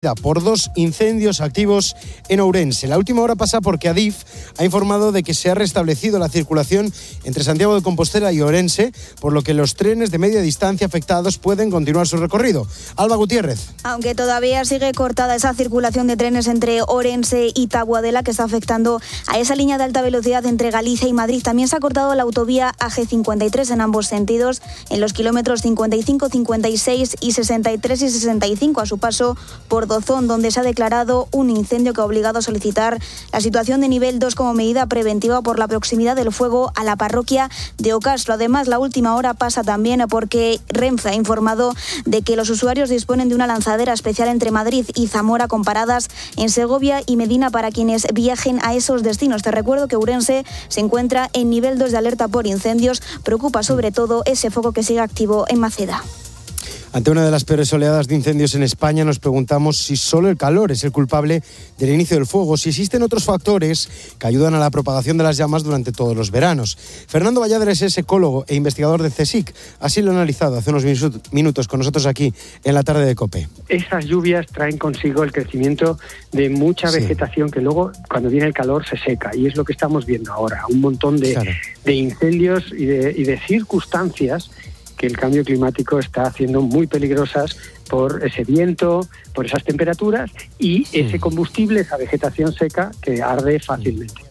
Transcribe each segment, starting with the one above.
por 2 incendios activos en Ourense. La última hora pasa porque Adif ha informado de que se ha restablecido la circulación entre Santiago de Compostela y Ourense, por lo que los trenes de media distancia afectados pueden continuar su recorrido. Alba Gutiérrez. Aunque todavía sigue cortada esa circulación de trenes entre Ourense y Taboadela, que está afectando a esa línea de alta velocidad entre Galicia y Madrid, también se ha cortado la autovía AG53 en ambos sentidos, en los kilómetros 55, 56 y 63 y 65 a su paso por Dozón, donde se ha declarado un incendio que ha obligado a solicitar la situación de nivel 2 como medida preventiva por la proximidad del fuego a la parroquia de Ocastro. Además, la última hora pasa también porque Renfe ha informado de que los usuarios disponen de una lanzadera especial entre Madrid y Zamora con paradas en Segovia y Medina para quienes viajen a esos destinos. Te recuerdo que Ourense se encuentra en nivel 2 de alerta por incendios. Preocupa sobre todo ese foco que sigue activo en Maceda. Ante una de las peores oleadas de incendios en España, nos preguntamos si solo el calor es el culpable del inicio del fuego, si existen otros factores que ayudan a la propagación de las llamas durante todos los veranos. Fernando Valladares es ecólogo e investigador de CSIC. Así lo ha analizado hace unos minutos con nosotros aquí en la tarde de COPE. Esas lluvias traen consigo el crecimiento de mucha vegetación que luego, cuando viene el calor, se seca. Y es lo que estamos viendo ahora, un montón de incendios y de circunstancias que el cambio climático está haciendo muy peligrosas por ese viento, por esas temperaturas y ese combustible, esa vegetación seca que arde fácilmente.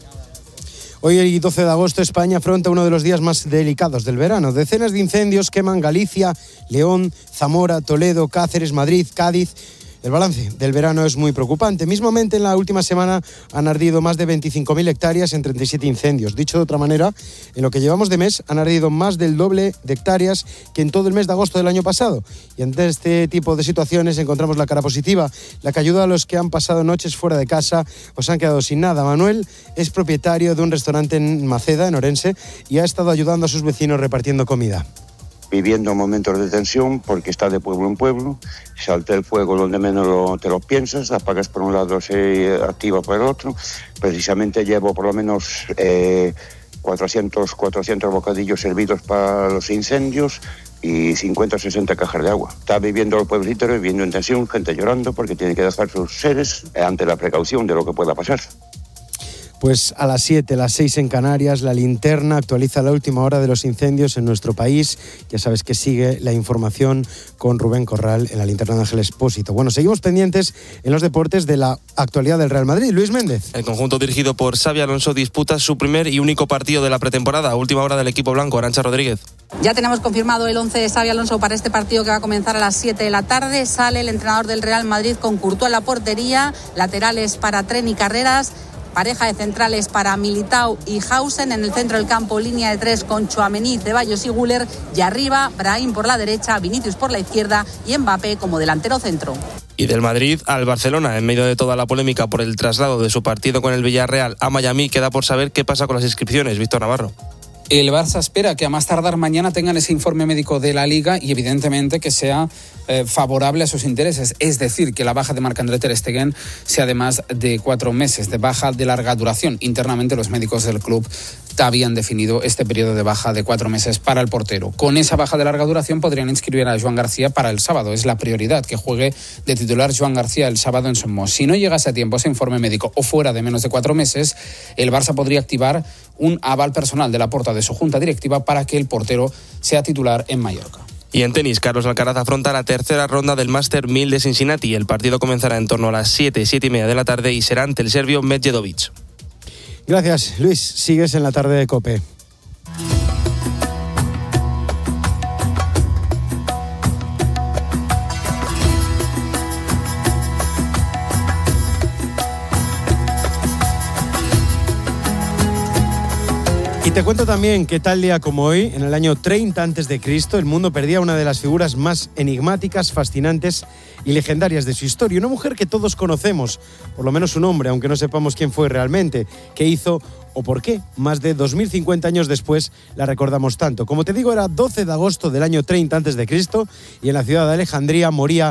Hoy, el 12 de agosto, España afronta uno de los días más delicados del verano. Decenas de incendios queman Galicia, León, Zamora, Toledo, Cáceres, Madrid, Cádiz. El balance del verano es muy preocupante. Mismamente, en la última semana han ardido más de 25.000 hectáreas en 37 incendios. Dicho de otra manera, en lo que llevamos de mes han ardido más del doble de hectáreas que en todo el mes de agosto del año pasado. Y ante este tipo de situaciones encontramos la cara positiva, la que ayuda a los que han pasado noches fuera de casa o se han quedado sin nada. Manuel es propietario de un restaurante en Maceda, en Ourense, y ha estado ayudando a sus vecinos repartiendo comida. Viviendo momentos de tensión porque está de pueblo en pueblo, salta el fuego donde menos te lo piensas, apagas por un lado, se activa por el otro. Precisamente llevo por lo menos 400 bocadillos servidos para los incendios y 50 o 60 cajas de agua. Está viviendo el pueblito, viviendo en tensión, gente llorando porque tiene que dejar sus seres ante la precaución de lo que pueda pasar. Pues a las 7, las 6 en Canarias, La Linterna actualiza la última hora de los incendios en nuestro país. Ya sabes que sigue la información con Rubén Corral en La Linterna de Ángel Expósito. Bueno, seguimos pendientes en los deportes de la actualidad del Real Madrid. Luis Méndez. El conjunto dirigido por Xabi Alonso disputa su primer y único partido de la pretemporada. Última hora del equipo blanco. Arantxa Rodríguez. Ya tenemos confirmado el 11 de Xabi Alonso para este partido que va a comenzar a las 7 de la tarde. Sale el entrenador del Real Madrid con Courtois en la portería, laterales para Tren y Carreras, pareja de centrales para Militao y Hausen, en el centro del campo línea de 3 con Tchouaméni, Ceballos y Güler, y arriba Brahim por la derecha, Vinicius por la izquierda y Mbappé como delantero centro. Y del Madrid al Barcelona, en medio de toda la polémica por el traslado de su partido con el Villarreal a Miami, queda por saber qué pasa con las inscripciones. Víctor Navarro. El Barça espera que a más tardar mañana tengan ese informe médico de la Liga y evidentemente que sea favorable a sus intereses. Es decir, que la baja de Marc-André ter Stegen sea de más de 4 meses, de baja de larga duración. Internamente los médicos del club habían definido este periodo de baja de 4 meses para el portero. Con esa baja de larga duración podrían inscribir a Joan García para el sábado. Es la prioridad, que juegue de titular Joan García el sábado en Somos. Si no llegase a tiempo ese informe médico o fuera de menos de 4 meses, el Barça podría activar un aval personal de Laporta de su junta directiva para que el portero sea titular en Mallorca. Y en tenis, Carlos Alcaraz afronta la tercera ronda del Master 1000 de Cincinnati. El partido comenzará en torno a las 7:30 de la tarde y será ante el serbio Medjedovic. Gracias, Luis. Sigues en la tarde de COPE. Y te cuento también que tal día como hoy, en el año 30 a.C., el mundo perdía una de las figuras más enigmáticas, fascinantes y legendarias de su historia. Una mujer que todos conocemos, por lo menos su nombre, aunque no sepamos quién fue realmente, qué hizo o por qué. Más de 2050 años después la recordamos tanto. Como te digo, era 12 de agosto del año 30 a.C. y en la ciudad de Alejandría moría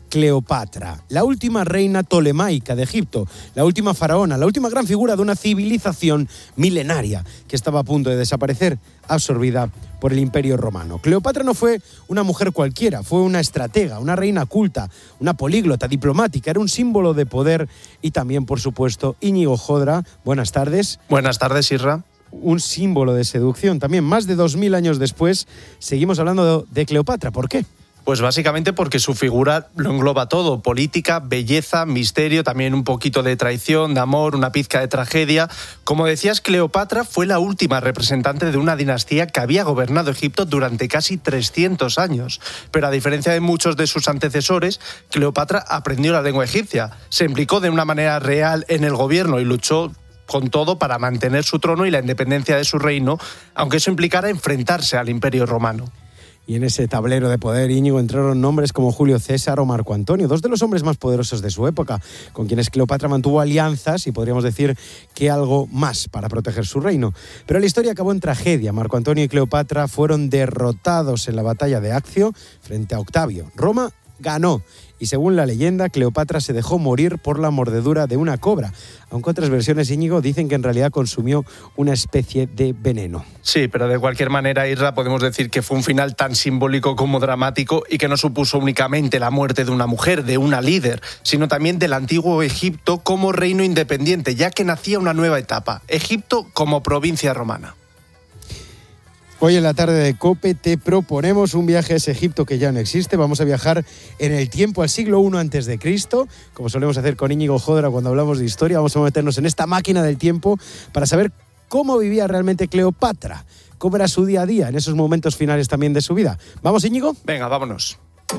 Cleopatra, la última reina tolemaica de Egipto, la última faraona, la última gran figura de una civilización milenaria que estaba a punto de desaparecer, absorbida por el Imperio Romano. Cleopatra no fue una mujer cualquiera, fue una estratega, una reina culta, una políglota, diplomática, era un símbolo de poder y también, por supuesto, Íñigo Jodra. Buenas tardes. Buenas tardes, Isra. Un símbolo de seducción. También, más de 2000 años después, seguimos hablando de Cleopatra. ¿Por qué? Pues básicamente porque su figura lo engloba todo: política, belleza, misterio, también un poquito de traición, de amor, una pizca de tragedia. Como decías, Cleopatra fue la última representante de una dinastía que había gobernado Egipto durante casi 300 años. Pero a diferencia de muchos de sus antecesores, Cleopatra aprendió la lengua egipcia, se implicó de una manera real en el gobierno y luchó con todo para mantener su trono y la independencia de su reino, aunque eso implicara enfrentarse al Imperio Romano. Y en ese tablero de poder, Íñigo, entraron nombres como Julio César o Marco Antonio, dos de los hombres más poderosos de su época, con quienes Cleopatra mantuvo alianzas y podríamos decir que algo más para proteger su reino. Pero la historia acabó en tragedia. Marco Antonio y Cleopatra fueron derrotados en la batalla de Accio frente a Octavio. Roma ganó. Y según la leyenda, Cleopatra se dejó morir por la mordedura de una cobra, aunque otras versiones, Íñigo, dicen que en realidad consumió una especie de veneno. Sí, pero de cualquier manera, Isra, podemos decir que fue un final tan simbólico como dramático y que no supuso únicamente la muerte de una mujer, de una líder, sino también del antiguo Egipto como reino independiente, ya que nacía una nueva etapa: Egipto como provincia romana. Hoy en la tarde de COPE te proponemos un viaje a ese Egipto que ya no existe. Vamos a viajar en el tiempo al siglo I a.C., como solemos hacer con Íñigo Jodra cuando hablamos de historia. Vamos a meternos en esta máquina del tiempo para saber cómo vivía realmente Cleopatra, cómo era su día a día en esos momentos finales también de su vida. ¿Vamos, Íñigo? Venga, vámonos.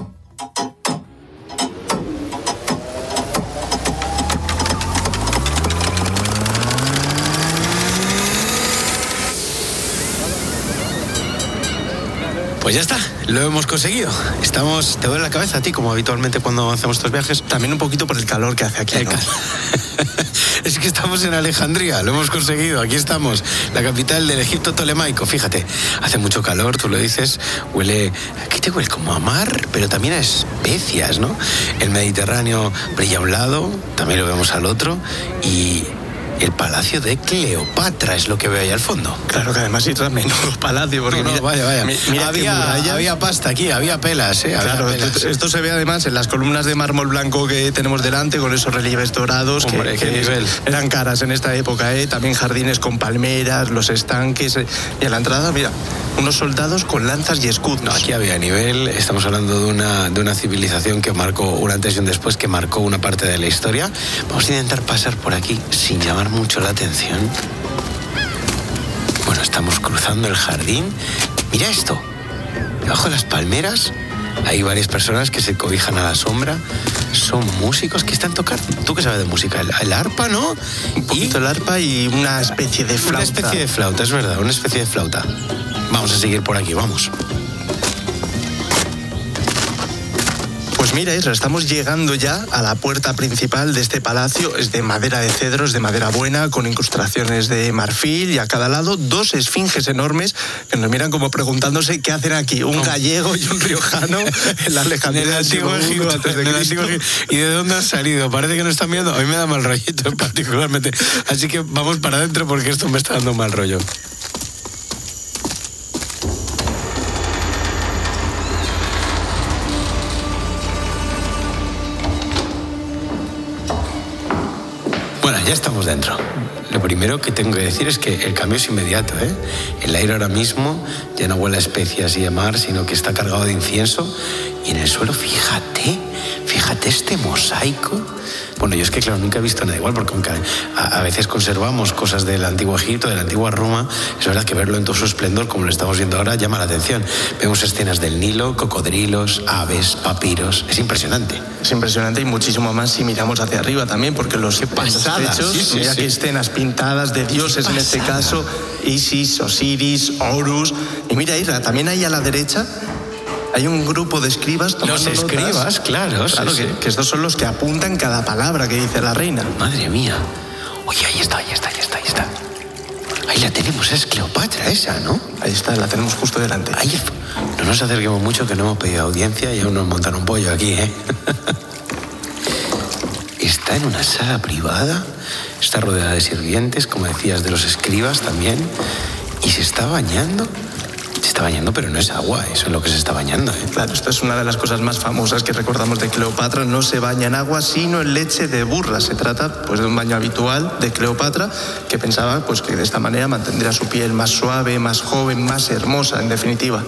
Pues ya está, lo hemos conseguido. ¿Te duele la cabeza a ti, como habitualmente cuando hacemos estos viajes? También un poquito por el calor que hace aquí, ¿no? Es que estamos en Alejandría, lo hemos conseguido, aquí estamos, la capital del Egipto tolemaico. Fíjate, hace mucho calor, tú lo dices, aquí te huele como a mar, pero también a especias, ¿no? El Mediterráneo brilla a un lado, también lo vemos al otro, y el palacio de Cleopatra es lo que veo ahí al fondo. Claro que además es menudo palacio, porque vaya. Mira había pasta aquí, había pelas, Claro, pelas. Esto se ve además en las columnas de mármol blanco que tenemos delante, con esos relieves dorados. Hombre, qué nivel. Eran caras en esta época, también jardines con palmeras, los estanques, y a la entrada, mira, unos soldados con lanzas y escudos. No, aquí había nivel. Estamos hablando de una civilización que marcó un antes y un después, que marcó una parte de la historia. Vamos a intentar pasar por aquí sin llamar mucho la atención. Bueno, estamos cruzando el jardín. Mira esto, debajo de las palmeras hay varias personas que se cobijan a la sombra. Son músicos que están tocando. ¿Tú qué sabes de música? El arpa, ¿no? Un poquito el arpa y una especie de flauta. Una especie de flauta, es verdad, una especie de flauta. Vamos a seguir por aquí, vamos. Pues mira, Isra, estamos llegando ya a la puerta principal de este palacio. Es de madera de cedro, es de madera buena, con incrustaciones de marfil, y a cada lado dos esfinges enormes que nos miran como preguntándose qué hacen aquí, un gallego y un riojano en la Alejandría del antiguo Egipto antes de Cristo. ¿Y de dónde han salido? Parece que no están viendo. A mí me da mal rollito particularmente. Así que vamos para adentro porque esto me está dando mal rollo. Ya estamos dentro. Lo primero que tengo que decir es que el cambio es inmediato, ¿eh? El aire ahora mismo ya no huele a especias y a mar, sino que está cargado de incienso. Y en el suelo, fíjate este mosaico. Bueno, yo es que, claro, nunca he visto nada igual, porque aunque a veces conservamos cosas del antiguo Egipto, de la antigua Roma, es verdad que verlo en todo su esplendor, como lo estamos viendo ahora, llama la atención. Vemos escenas del Nilo, cocodrilos, aves, papiros. Es impresionante. Es impresionante, y muchísimo más si miramos hacia arriba también, porque los techos, mira que escenas pintadas de dioses, en este caso, Isis, Osiris, Horus. Y mira, Isra, también ahí a la derecha hay un grupo de escribas tomando notas. Los escribas, claro, que estos son los que apuntan cada palabra que dice la reina. Madre mía. Oye, ahí está. Ahí la tenemos, es Cleopatra esa, ¿no? Ahí está, la tenemos justo delante. Ahí, no nos acerquemos mucho, que no hemos pedido audiencia y aún nos montan un pollo aquí, ¿eh? Está en una sala privada, está rodeada de sirvientes, como decías, de los escribas también, y se está bañando. Se está bañando, pero no es agua, eso es lo que se está bañando, ¿eh? Claro, esto es una de las cosas más famosas que recordamos de Cleopatra. No se baña en agua, sino en leche de burra. Se trata, pues, de un baño habitual de Cleopatra, que pensaba, pues, que de esta manera mantendría su piel más suave, más joven, más hermosa, en definitiva.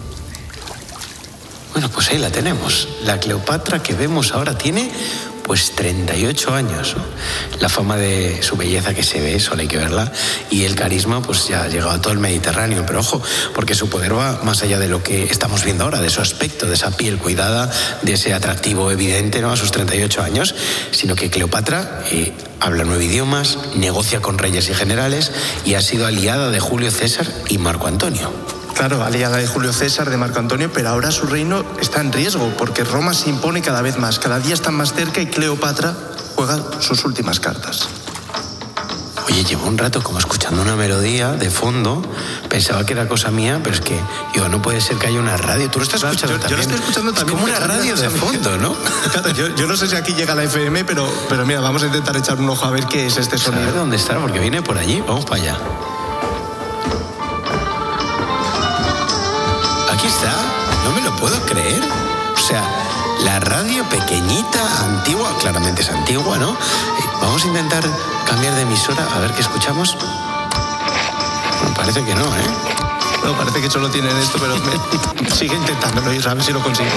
Bueno, pues ahí la tenemos. La Cleopatra que vemos ahora tiene, pues, 38 años, ¿no? La fama de su belleza que se ve, solo hay que verla, y el carisma, pues, ya ha llegado a todo el Mediterráneo. Pero ojo, porque su poder va más allá de lo que estamos viendo ahora, de su aspecto, de esa piel cuidada, de ese atractivo evidente, ¿no?, a sus 38 años, sino que Cleopatra habla 9 idiomas, negocia con reyes y generales y ha sido aliada de Julio César y Marco Antonio. Claro, aliada de Julio César, de Marco Antonio, pero ahora su reino está en riesgo, porque Roma se impone cada vez más, cada día está más cerca y Cleopatra juega sus últimas cartas. Oye, llevo un rato como escuchando una melodía de fondo, pensaba que era cosa mía, pero es que, digo, no puede ser que haya una radio. ¿Tú lo estás escuchando también? Yo lo estoy escuchando también. Es como una radio de fondo, ¿no? Claro, yo no sé si aquí llega la FM, pero mira, vamos a intentar echar un ojo a ver qué es este sonido. ¿Sabes dónde está? Porque viene por allí, vamos para allá. Aquí está, no me lo puedo creer. O sea, la radio pequeñita, antigua, claramente es antigua, ¿no? Vamos a intentar cambiar de emisora a ver qué escuchamos. Bueno, parece que no, ¿eh? No, parece que solo tienen esto, pero sigue intentándolo y a ver si lo consigues.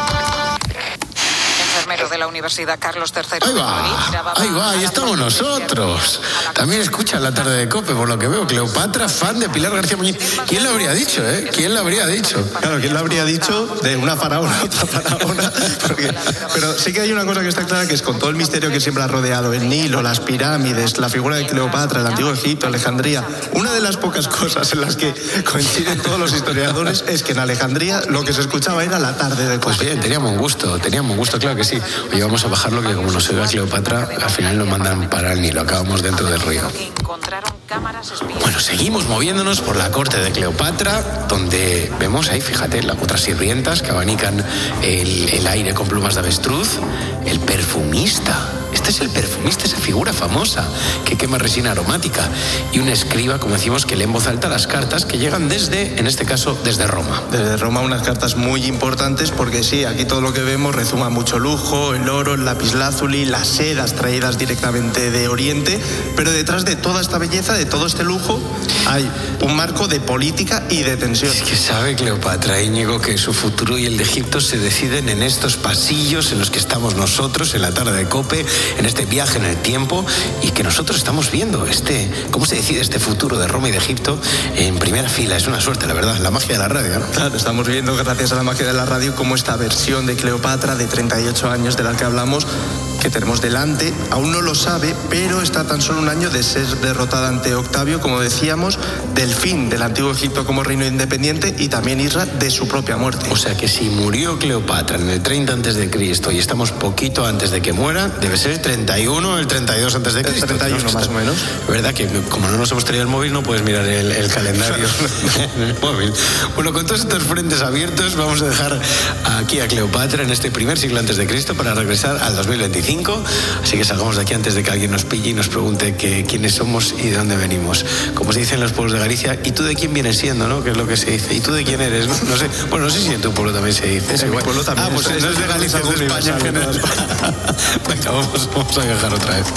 De la Universidad Carlos III. Ahí va, ahí estamos nosotros. También escuchan la tarde de COPE, por lo que veo. Cleopatra, fan de Pilar García Muñiz. ¿Quién lo habría dicho, eh? ¿Quién lo habría dicho? Claro, ¿quién lo habría dicho? De una faraona a otra faraona. Pero sí que hay una cosa que está clara, que es con todo el misterio que siempre ha rodeado el Nilo, las pirámides, la figura de Cleopatra, el antiguo Egipto, Alejandría. Una de las pocas cosas en las que coinciden todos los historiadores es que en Alejandría lo que se escuchaba era la tarde de COPE. Pues bien, teníamos gusto, claro que sí. Oye, vamos a bajarlo, que como nos oiga Cleopatra, al final nos mandan para el Nilo, acabamos dentro del río. Bueno, seguimos moviéndonos por la corte de Cleopatra, donde vemos ahí, fíjate, las otras sirvientas que abanican el aire con plumas de avestruz, el perfumista. Este es el perfumista, esa figura famosa que quema resina aromática, y un escriba, como decimos, que lee en voz alta las cartas que llegan desde, en este caso, desde Roma. Desde Roma, unas cartas muy importantes, porque sí, aquí todo lo que vemos rezuma mucho lujo, el oro, el lapislázuli, las sedas traídas directamente de Oriente, pero detrás de toda esta belleza, de todo este lujo, hay un marco de política y de tensión. Es que sabe Cleopatra, Íñigo, que su futuro y el de Egipto se deciden en estos pasillos en los que estamos nosotros, en la tarde de COPE, en este viaje en el tiempo, y que nosotros estamos viendo cómo se decide este futuro de Roma y de Egipto en primera fila. Es una suerte, la verdad, la magia de la radio, ¿no? Claro, estamos viendo, gracias a la magia de la radio, cómo esta versión de Cleopatra de 38 años de la que hablamos, que tenemos delante, aún no lo sabe, pero está tan solo un año de ser derrotada ante Octavio, como decíamos, del fin del antiguo Egipto como reino independiente, y también Isra de su propia muerte. O sea que si murió Cleopatra en el 30 a.C. y estamos poquito antes de que muera, debe ser el 31 o el 32 a.C. El 31 más o menos. ¿Verdad? Que como no nos hemos traído el móvil, no puedes mirar el calendario en el móvil. Bueno, con todos estos frentes abiertos, vamos a dejar aquí a Cleopatra en este primer siglo antes de Cristo para regresar al 2025. Así que salgamos de aquí antes de que alguien nos pille y nos pregunte quiénes somos y de dónde venimos. Como se dice en los pueblos de Galicia, ¿y tú de quién vienes siendo, no? Que es lo que se dice. ¿Y tú de quién eres? No sé. Bueno, no sé si en tu pueblo también se dice. En mi pueblo también. Pues no es de Galicia, es de España en general. Venga, vamos a viajar otra vez.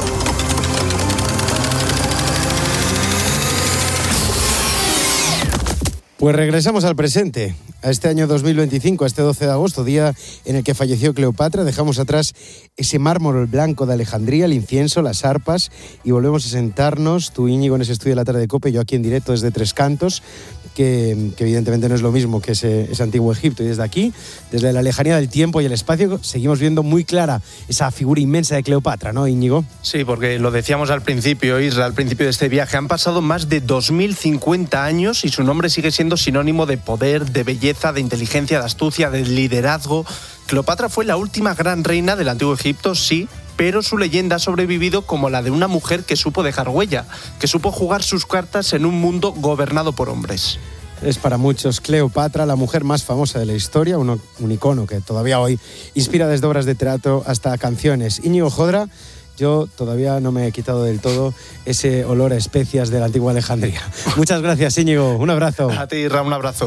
Pues regresamos al presente, a este año 2025, a este 12 de agosto, día en el que falleció Cleopatra. Dejamos atrás ese mármol blanco de Alejandría, el incienso, las arpas, y volvemos a sentarnos, tú, Íñigo, en ese estudio de la tarde de COPE, yo aquí en directo desde Tres Cantos, que evidentemente no es lo mismo que ese antiguo Egipto. Y desde aquí, desde la lejanía del tiempo y el espacio, seguimos viendo muy clara esa figura inmensa de Cleopatra, ¿no, Íñigo? Sí, porque lo decíamos al principio, Isra, al principio de este viaje, han pasado más de 2050 años y su nombre sigue siendo sinónimo de poder, de belleza, de inteligencia, de astucia, de liderazgo. Cleopatra fue la última gran reina del antiguo Egipto, sí, pero su leyenda ha sobrevivido como la de una mujer que supo dejar huella, que supo jugar sus cartas en un mundo gobernado por hombres. Es para muchos Cleopatra la mujer más famosa de la historia, un icono que todavía hoy inspira desde obras de teatro hasta canciones. Íñigo Jodra, yo todavía no me he quitado del todo ese olor a especias de la antigua Alejandría. Muchas gracias, Íñigo. Un abrazo. A ti, Ra, un abrazo.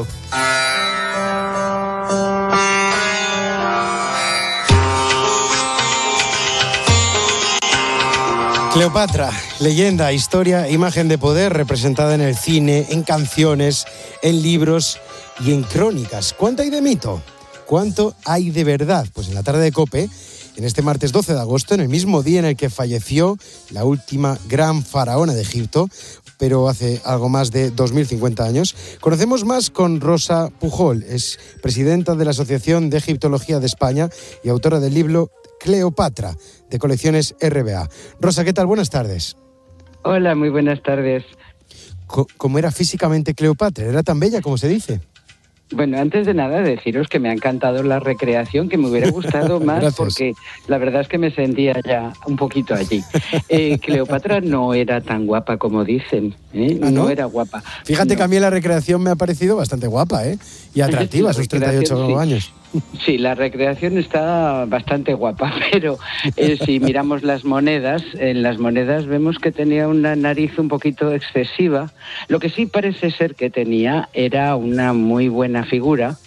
Cleopatra, leyenda, historia, imagen de poder representada en el cine, en canciones, en libros y en crónicas. ¿Cuánto hay de mito? ¿Cuánto hay de verdad? Pues en la tarde de COPE, en este martes 12 de agosto, en el mismo día en el que falleció la última gran faraona de Egipto, pero hace algo más de 2050 años, conocemos más con Rosa Pujol. Es presidenta de la Asociación de Egiptología de España y autora del libro Cleopatra, de Colecciones RBA. Rosa, ¿qué tal? Buenas tardes. Hola, muy buenas tardes. ¿Cómo era físicamente Cleopatra? ¿Era tan bella como se dice? Bueno, antes de nada deciros que me ha encantado la recreación, que me hubiera gustado más porque la verdad es que me sentía ya un poquito allí. Cleopatra no era tan guapa como dicen, ¿eh? ¿Ah, no? No era guapa. Fíjate que a mí la recreación me ha parecido bastante guapa, ¿eh? Y atractiva a sus 38 años. Sí, la recreación está bastante guapa, pero si miramos las monedas, en las monedas vemos que tenía una nariz un poquito excesiva. Lo que sí parece ser que tenía era una muy buena figura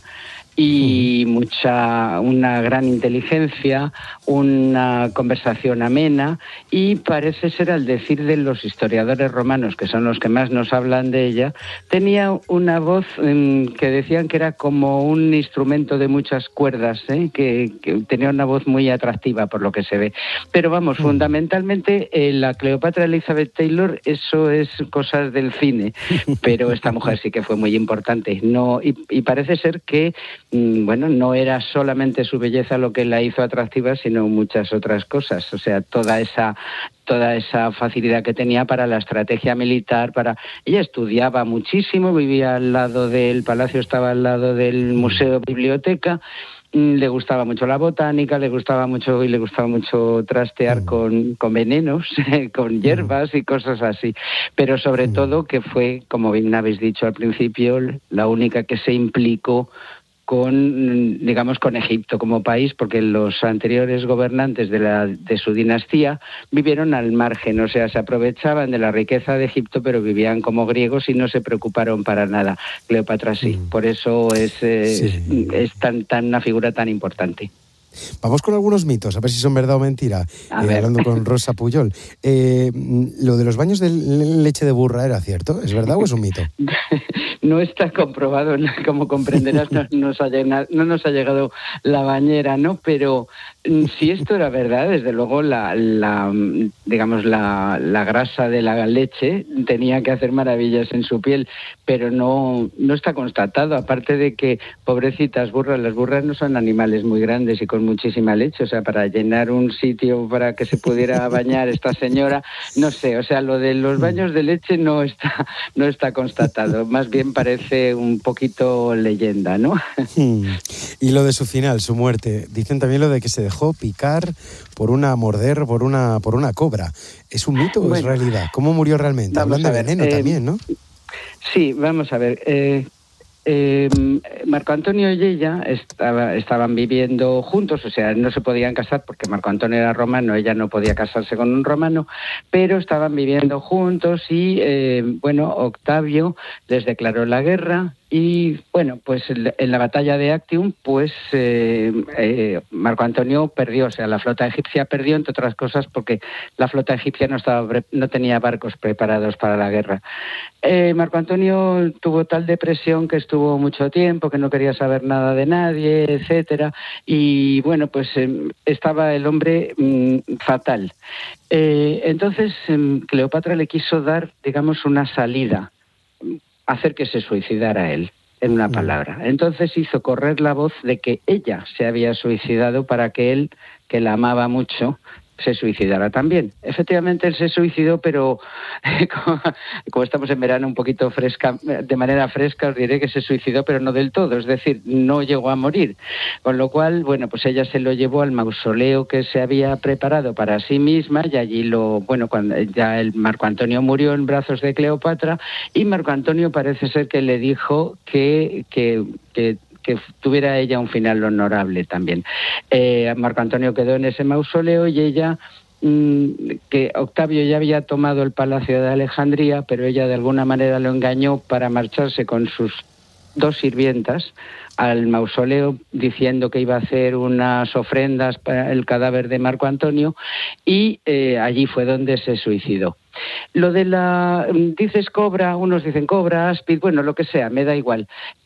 y una gran inteligencia, una conversación amena, y parece ser, al decir de los historiadores romanos, que son los que más nos hablan de ella, tenía una voz que decían que era como un instrumento de muchas cuerdas, que tenía una voz muy atractiva por lo que se ve. Pero vamos, fundamentalmente la Cleopatra Elizabeth Taylor, eso es cosas del cine, pero esta mujer sí que fue muy importante. No, y parece ser que no era solamente su belleza lo que la hizo atractiva, sino muchas otras cosas. O sea, toda esa facilidad que tenía para la estrategia militar, ella estudiaba muchísimo, vivía al lado del palacio, estaba al lado del museo biblioteca. Le gustaba mucho la botánica, le gustaba mucho trastear con venenos, con hierbas y cosas así. Pero sobre todo que fue, como bien habéis dicho al principio, la única que se implicó con Egipto como país, porque los anteriores gobernantes de su dinastía vivieron al margen, o sea, se aprovechaban de la riqueza de Egipto, pero vivían como griegos y no se preocuparon para nada. Cleopatra sí, por eso es tan una figura tan importante. Vamos con algunos mitos, a ver si son verdad o mentira. Hablando con Rosa Pujol. Lo de los baños de leche de burra, ¿era cierto? ¿Es verdad o es un mito? No está comprobado, como comprenderás, no nos ha llegado la bañera, ¿no? Pero si esto era verdad, desde luego la grasa de la leche tenía que hacer maravillas en su piel, pero no está constatado, aparte de que, pobrecitas burras, las burras no son animales muy grandes y con muchísima leche, o sea, para llenar un sitio para que se pudiera bañar esta señora, no sé, o sea, lo de los baños de leche no está constatado, más bien parece un poquito leyenda, ¿no? Y lo de su final, su muerte, dicen también lo de que se dejó picar por una cobra. ¿Es un mito o es realidad? ¿Cómo murió realmente? Hablan de veneno también, ¿no? Sí, vamos a ver. Marco Antonio y ella estaban viviendo juntos, o sea, no se podían casar porque Marco Antonio era romano, ella no podía casarse con un romano, pero estaban viviendo juntos y, Octavio les declaró la guerra. Y bueno, pues en la batalla de Actium, pues Marco Antonio perdió, o sea, la flota egipcia perdió, entre otras cosas, porque la flota egipcia no tenía barcos preparados para la guerra. Marco Antonio tuvo tal depresión que estuvo mucho tiempo, que no quería saber nada de nadie, etcétera, y bueno, pues estaba el hombre fatal. Entonces Cleopatra le quiso dar, digamos, una salida, hacer que se suicidara él, en una palabra. Entonces hizo correr la voz de que ella se había suicidado para que él, que la amaba mucho, se suicidara también. Efectivamente, él se suicidó, pero como estamos en verano un poquito fresca, de manera fresca, os diré que se suicidó, pero no del todo, es decir, no llegó a morir. Con lo cual, bueno, pues ella se lo llevó al mausoleo que se había preparado para sí misma, y allí cuando ya el Marco Antonio murió en brazos de Cleopatra, y Marco Antonio parece ser que le dijo que tuviera ella un final honorable también. Marco Antonio quedó en ese mausoleo y ella, que Octavio ya había tomado el palacio de Alejandría, pero ella de alguna manera lo engañó para marcharse con sus 2 sirvientas al mausoleo diciendo que iba a hacer unas ofrendas para el cadáver de Marco Antonio, y allí fue donde se suicidó. Lo de dices cobra, unos dicen cobra, áspid, bueno, lo que sea, me da igual.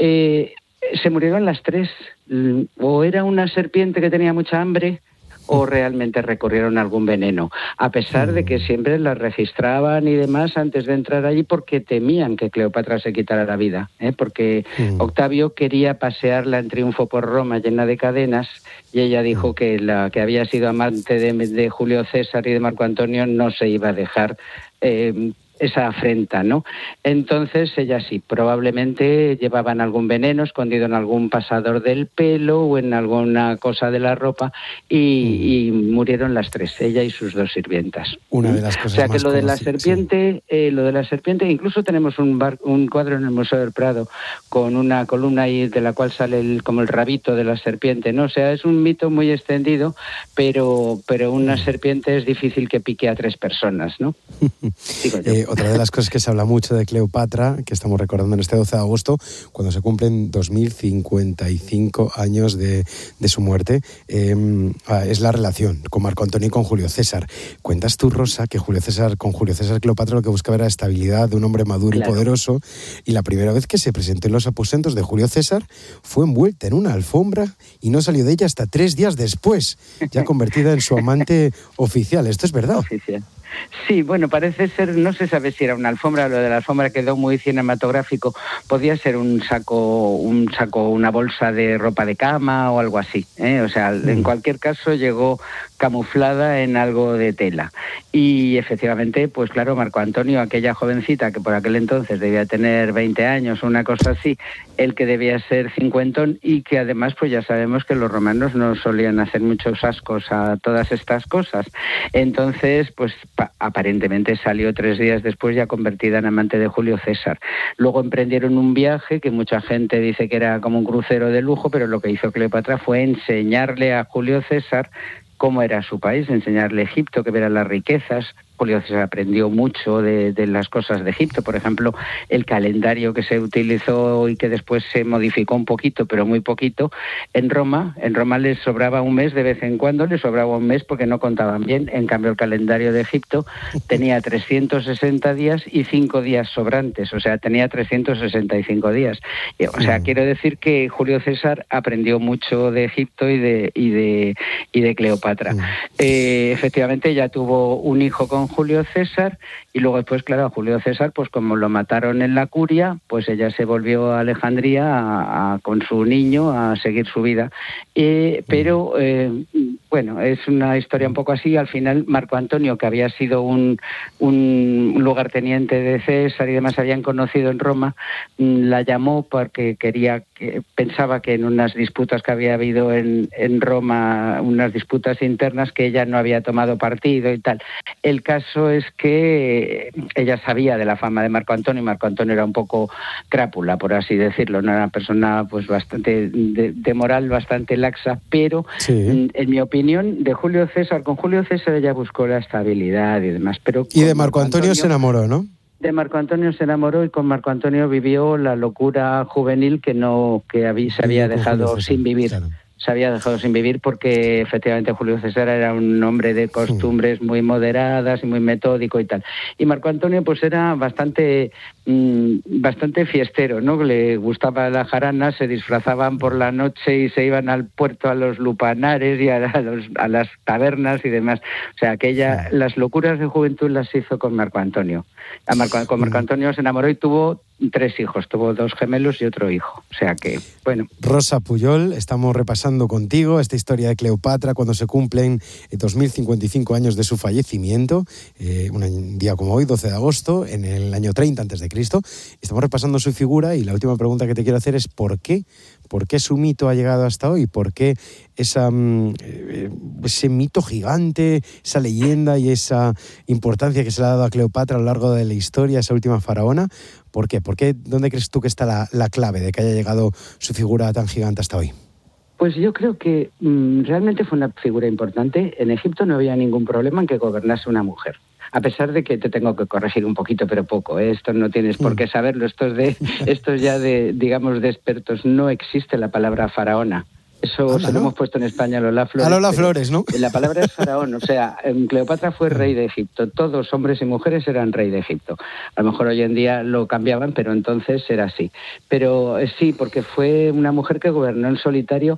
Se murieron las 3, o era una serpiente que tenía mucha hambre, o realmente recurrieron a algún veneno, a pesar de que siempre las registraban y demás antes de entrar allí, porque temían que Cleopatra se quitara la vida, porque Octavio quería pasearla en triunfo por Roma llena de cadenas, y ella dijo que la que había sido amante de Julio César y de Marco Antonio no se iba a dejar esa afrenta, ¿no? Entonces ella sí, probablemente llevaban algún veneno escondido en algún pasador del pelo o en alguna cosa de la ropa, y murieron las 3, ella y sus 2 sirvientas. Una de las cosas, o sea que lo de la serpiente, incluso tenemos un cuadro en el Museo del Prado con una columna ahí de la cual sale como el rabito de la serpiente, ¿no? O sea, es un mito muy extendido, pero una serpiente es difícil que pique a 3 personas, ¿no? Digo yo. Otra de las cosas que se habla mucho de Cleopatra, que estamos recordando en este 12 de agosto, cuando se cumplen 2055 años de su muerte, es la relación con Marco Antonio y con Julio César. Cuentas tú, Rosa, que con Julio César Cleopatra lo que buscaba era estabilidad de un hombre maduro y poderoso, y la primera vez que se presentó en los aposentos de Julio César fue envuelta en una alfombra y no salió de ella hasta 3 días después, ya convertida en su amante oficial. ¿Esto es verdad? Oficial. Sí, bueno, parece ser, no se sabe si era una alfombra, lo de la alfombra quedó muy cinematográfico, podía ser un saco, una bolsa de ropa de cama o algo así, o sea, en cualquier caso llegó camuflada en algo de tela. Y efectivamente, pues claro, Marco Antonio, aquella jovencita que por aquel entonces debía tener 20 años, una cosa así, él que debía ser cincuentón, y que además pues ya sabemos que los romanos no solían hacer muchos ascos a todas estas cosas. Entonces, pues aparentemente salió 3 días después ya convertida en amante de Julio César. Luego emprendieron un viaje que mucha gente dice que era como un crucero de lujo, pero lo que hizo Cleopatra fue enseñarle a Julio César cómo era su país, enseñarle Egipto, que viera las riquezas. Julio César aprendió mucho de las cosas de Egipto, por ejemplo, el calendario que se utilizó y que después se modificó un poquito, pero muy poquito, en Roma les sobraba un mes, de vez en cuando les sobraba un mes porque no contaban bien. En cambio, el calendario de Egipto tenía 360 días y 5 días sobrantes, o sea, tenía 365 días. O sea, quiero decir que Julio César aprendió mucho de Egipto y de Cleopatra. Efectivamente, ella tuvo un hijo con Julio César, y luego después, claro, a Julio César, pues como lo mataron en la curia, pues ella se volvió a Alejandría con su niño a seguir su vida. Pero bueno, es una historia un poco así. Al final, Marco Antonio, que había sido un lugarteniente de César y demás, habían conocido en Roma, la llamó porque pensaba que en unas disputas que había habido en Roma, unas disputas internas, que ella no había tomado partido y tal. El caso es que ella sabía de la fama de Marco Antonio, y Marco Antonio era un poco crápula, por así decirlo, no era una persona pues bastante de moral bastante laxa, pero en mi opinión, de Julio César, con Julio César ella buscó la estabilidad y demás. Pero y de Marco Antonio se enamoró, ¿no? De Marco Antonio se enamoró, y con Marco Antonio vivió la locura juvenil que se había dejado sin vivir. Claro. Se había dejado sin vivir porque efectivamente Julio César era un hombre de costumbres muy moderadas y muy metódico y tal. Y Marco Antonio pues era bastante bastante fiestero, ¿no? Le gustaba la jarana, se disfrazaban por la noche y se iban al puerto, a los lupanares y a las tabernas y demás. O sea, las locuras de juventud las hizo con Marco Antonio. Con Marco Antonio se enamoró y tuvo 3 hijos, tuvo 2 gemelos y otro hijo. O sea que, bueno. Rosa Pujol, estamos repasando contigo esta historia de Cleopatra cuando se cumplen 2055 años de su fallecimiento, un día como hoy, 12 de agosto, en el año 30 a.C. Estamos repasando su figura y la última pregunta que te quiero hacer es ¿por qué? ¿Por qué su mito ha llegado hasta hoy? ¿Por qué ese mito gigante, esa leyenda y esa importancia que se le ha dado a Cleopatra a lo largo de la historia, esa última faraona? ¿Por qué? ¿Dónde crees tú que está la clave de que haya llegado su figura tan gigante hasta hoy? Pues yo creo que realmente fue una figura importante. En Egipto no había ningún problema en que gobernase una mujer. A pesar de que te tengo que corregir un poquito, pero poco. Esto no tienes por qué saberlo. Esto es ya de expertos. No existe la palabra faraona. Eso se lo hemos puesto en españa a Lola Flores. A Lola Flores, ¿no? La palabra es faraón, o sea, Cleopatra fue rey de Egipto. Todos, hombres y mujeres, eran rey de Egipto. A lo mejor hoy en día lo cambiaban, pero entonces era así. Pero sí, porque fue una mujer que gobernó en solitario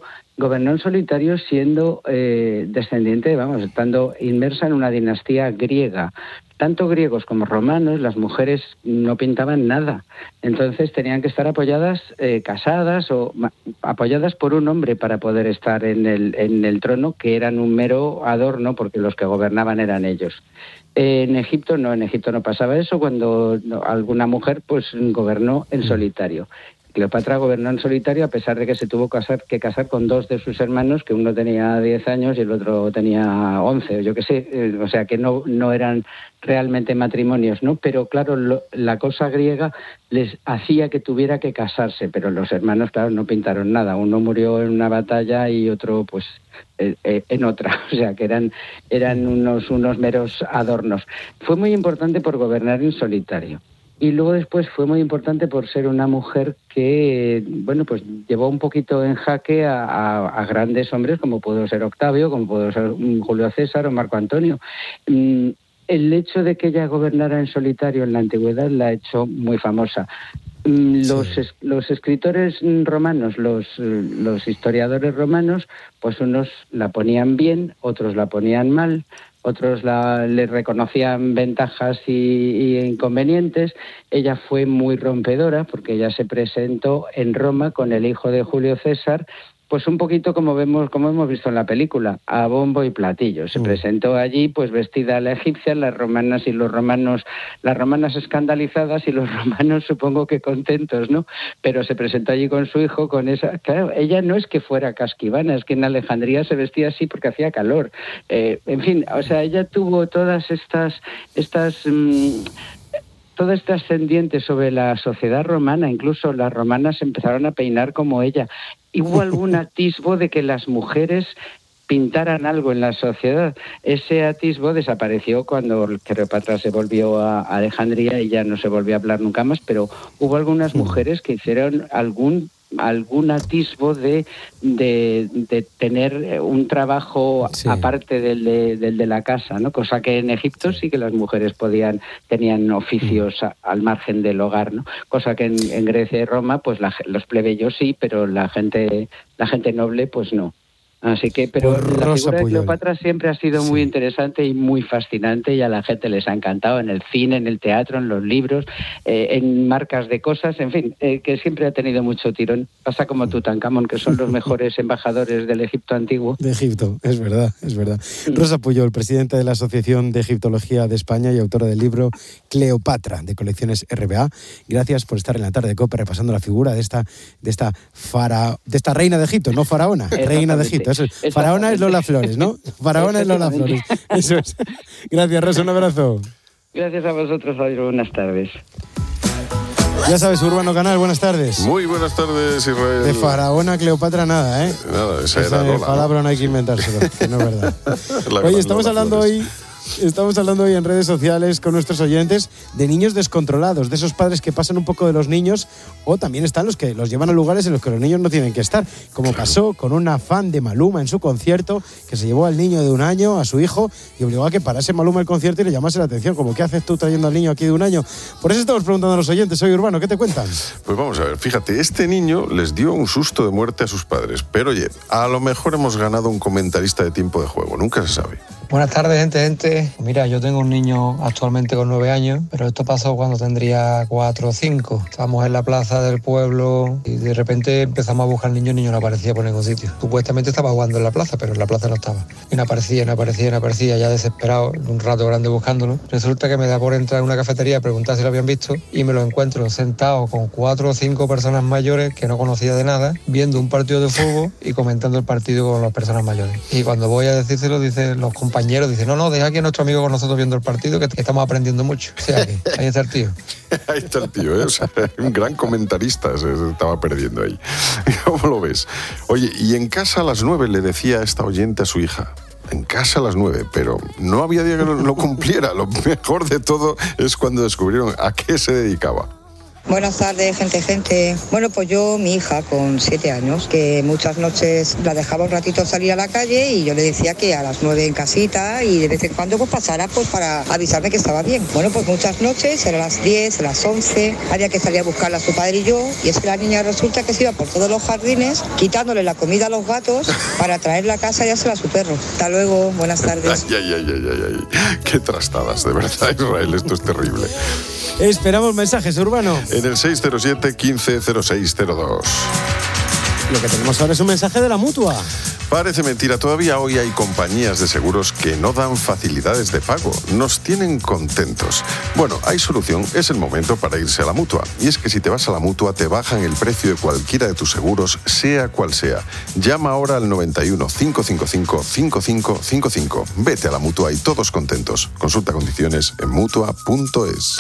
siendo descendiente, estando inmersa en una dinastía griega. Tanto griegos como romanos, las mujeres no pintaban nada. Entonces tenían que estar apoyadas, casadas o apoyadas por un hombre para poder estar en el trono, que eran un mero adorno porque los que gobernaban eran ellos. En Egipto no pasaba eso cuando alguna mujer pues gobernó en solitario. Cleopatra gobernó en solitario a pesar de que se tuvo que casar con 2 de sus hermanos, que uno tenía 10 años y el otro tenía 11, o yo qué sé, o sea que no eran realmente matrimonios, ¿no? Pero claro, la cosa griega les hacía que tuviera que casarse, pero los hermanos, claro, no pintaron nada. Uno murió en una batalla y otro, pues, en otra, o sea que eran unos meros adornos. Fue muy importante por gobernar en solitario. Y luego después fue muy importante por ser una mujer que, pues llevó un poquito en jaque a grandes hombres como pudo ser Octavio, como pudo ser Julio César o Marco Antonio. El hecho de que ella gobernara en solitario en la antigüedad la ha hecho muy famosa. Los escritores romanos, los historiadores romanos, pues unos la ponían bien, otros la ponían mal, otros le reconocían ventajas y inconvenientes. Ella fue muy rompedora porque ella se presentó en Roma con el hijo de Julio César, pues un poquito como hemos visto en la película, a bombo y platillo. Se presentó allí pues vestida a la egipcia, las romanas escandalizadas y los romanos supongo que contentos, ¿no? Pero se presentó allí con su hijo, con esa... Claro, ella no es que fuera casquivana, es que en Alejandría se vestía así porque hacía calor. En fin, o sea, ella tuvo todas todo este ascendiente sobre la sociedad romana. Incluso las romanas empezaron a peinar como ella. Y hubo algún atisbo de que las mujeres pintaran algo en la sociedad. Ese atisbo desapareció cuando Cleopatra se volvió a Alejandría y ya no se volvió a hablar nunca más, pero hubo algunas mujeres que hicieron algún atisbo de tener un trabajo aparte del de la casa, ¿no? Cosa que en Egipto sí que las mujeres tenían oficios al margen del hogar, ¿no? Cosa que en Grecia y Roma pues los plebeyos sí, pero la gente noble pues no. Así que, pero la figura de Cleopatra siempre ha sido muy interesante y muy fascinante y a la gente les ha encantado en el cine, en el teatro, en los libros, en marcas de cosas, en fin, que siempre ha tenido mucho tirón. Pasa como Tutankamón, que son los mejores embajadores del Egipto antiguo. De Egipto, es verdad. Rosa Pujol, presidenta de la Asociación de Egiptología de España y autora del libro Cleopatra, de Colecciones RBA. Gracias por estar en la tarde de COPE repasando la figura de esta reina de Egipto, no faraona, reina de Egipto. Eso es. Faraona es Lola Flores, ¿no? Faraona es Lola Flores. Eso es. Gracias, Rosa, un abrazo. Gracias a vosotros, buenas tardes. Ya sabes, Urbano Canal, buenas tardes. Muy buenas tardes, Israel. De faraona Cleopatra nada, ¿eh? Nada, esa era Lola. Palabra no hay que inventárselo, que no es verdad. Oye, estamos hablando hoy Estamos hablando hoy en redes sociales con nuestros oyentes de niños descontrolados, de esos padres que pasan un poco de los niños, o también están los que los llevan a lugares en los que los niños no tienen que estar, como pasó con una fan de Maluma en su concierto, que se llevó al niño de 1 año, a su hijo, y obligó a que parase Maluma el concierto y le llamase la atención, como ¿qué haces tú trayendo al niño aquí de 1 año? Por eso estamos preguntando a los oyentes. Soy Urbano, ¿qué te cuentan? Pues vamos a ver, fíjate, este niño les dio un susto de muerte a sus padres, pero oye, a lo mejor hemos ganado un comentarista de tiempo de juego, nunca se sabe. Buenas tardes, gente. Mira, yo tengo un niño actualmente con 9 años, pero esto pasó cuando tendría 4 o 5. Estábamos en la plaza del pueblo y de repente empezamos a buscar al niño, el niño no aparecía por ningún sitio. Supuestamente estaba jugando en la plaza, pero en la plaza no estaba. Y no aparecía, ya desesperado, un rato grande buscándolo. Resulta que me da por entrar en una cafetería a preguntar si lo habían visto y me lo encuentro sentado con 4 o 5 personas mayores que no conocía de nada, viendo un partido de fútbol y comentando el partido con las personas mayores. Y cuando voy a decírselo, dicen los compañeros, no, deja aquí a nuestro amigo con nosotros viendo el partido, que estamos aprendiendo mucho. O sea, ahí está el tío. Ahí está el tío, ¿eh? O sea, un gran comentarista se estaba perdiendo ahí. ¿Cómo lo ves? Oye, y en casa a las 9 le decía esta oyente a su hija, en casa a las 9, pero no había día que lo cumpliera. Lo mejor de todo es cuando descubrieron a qué se dedicaba. Buenas tardes, gente. Bueno, pues yo, mi hija con 7 años, que muchas noches la dejaba un ratito salir a la calle y yo le decía que a las 9 en casita y de vez en cuando pues pasara pues para avisarme que estaba bien. Bueno, pues muchas noches, eran las 10, las 11, había que salir a buscarla a su padre y yo, y es que la niña resulta que se iba por todos los jardines quitándole la comida a los gatos para traerla a casa y dársela a su perro. Hasta luego, buenas tardes. Ay. Qué trastadas, de verdad, Israel, esto es terrible. Esperamos mensajes, Urbano. En el 607-150602. Lo que tenemos ahora es un mensaje de la Mutua. Parece mentira, todavía hoy hay compañías de seguros que no dan facilidades de pago, nos tienen contentos. Bueno, hay solución, es el momento para irse a la Mutua. Y es que si te vas a la Mutua te bajan el precio de cualquiera de tus seguros, sea cual sea. Llama ahora al 91 555 5555. Vete a la Mutua y todos contentos. Consulta condiciones en mutua.es.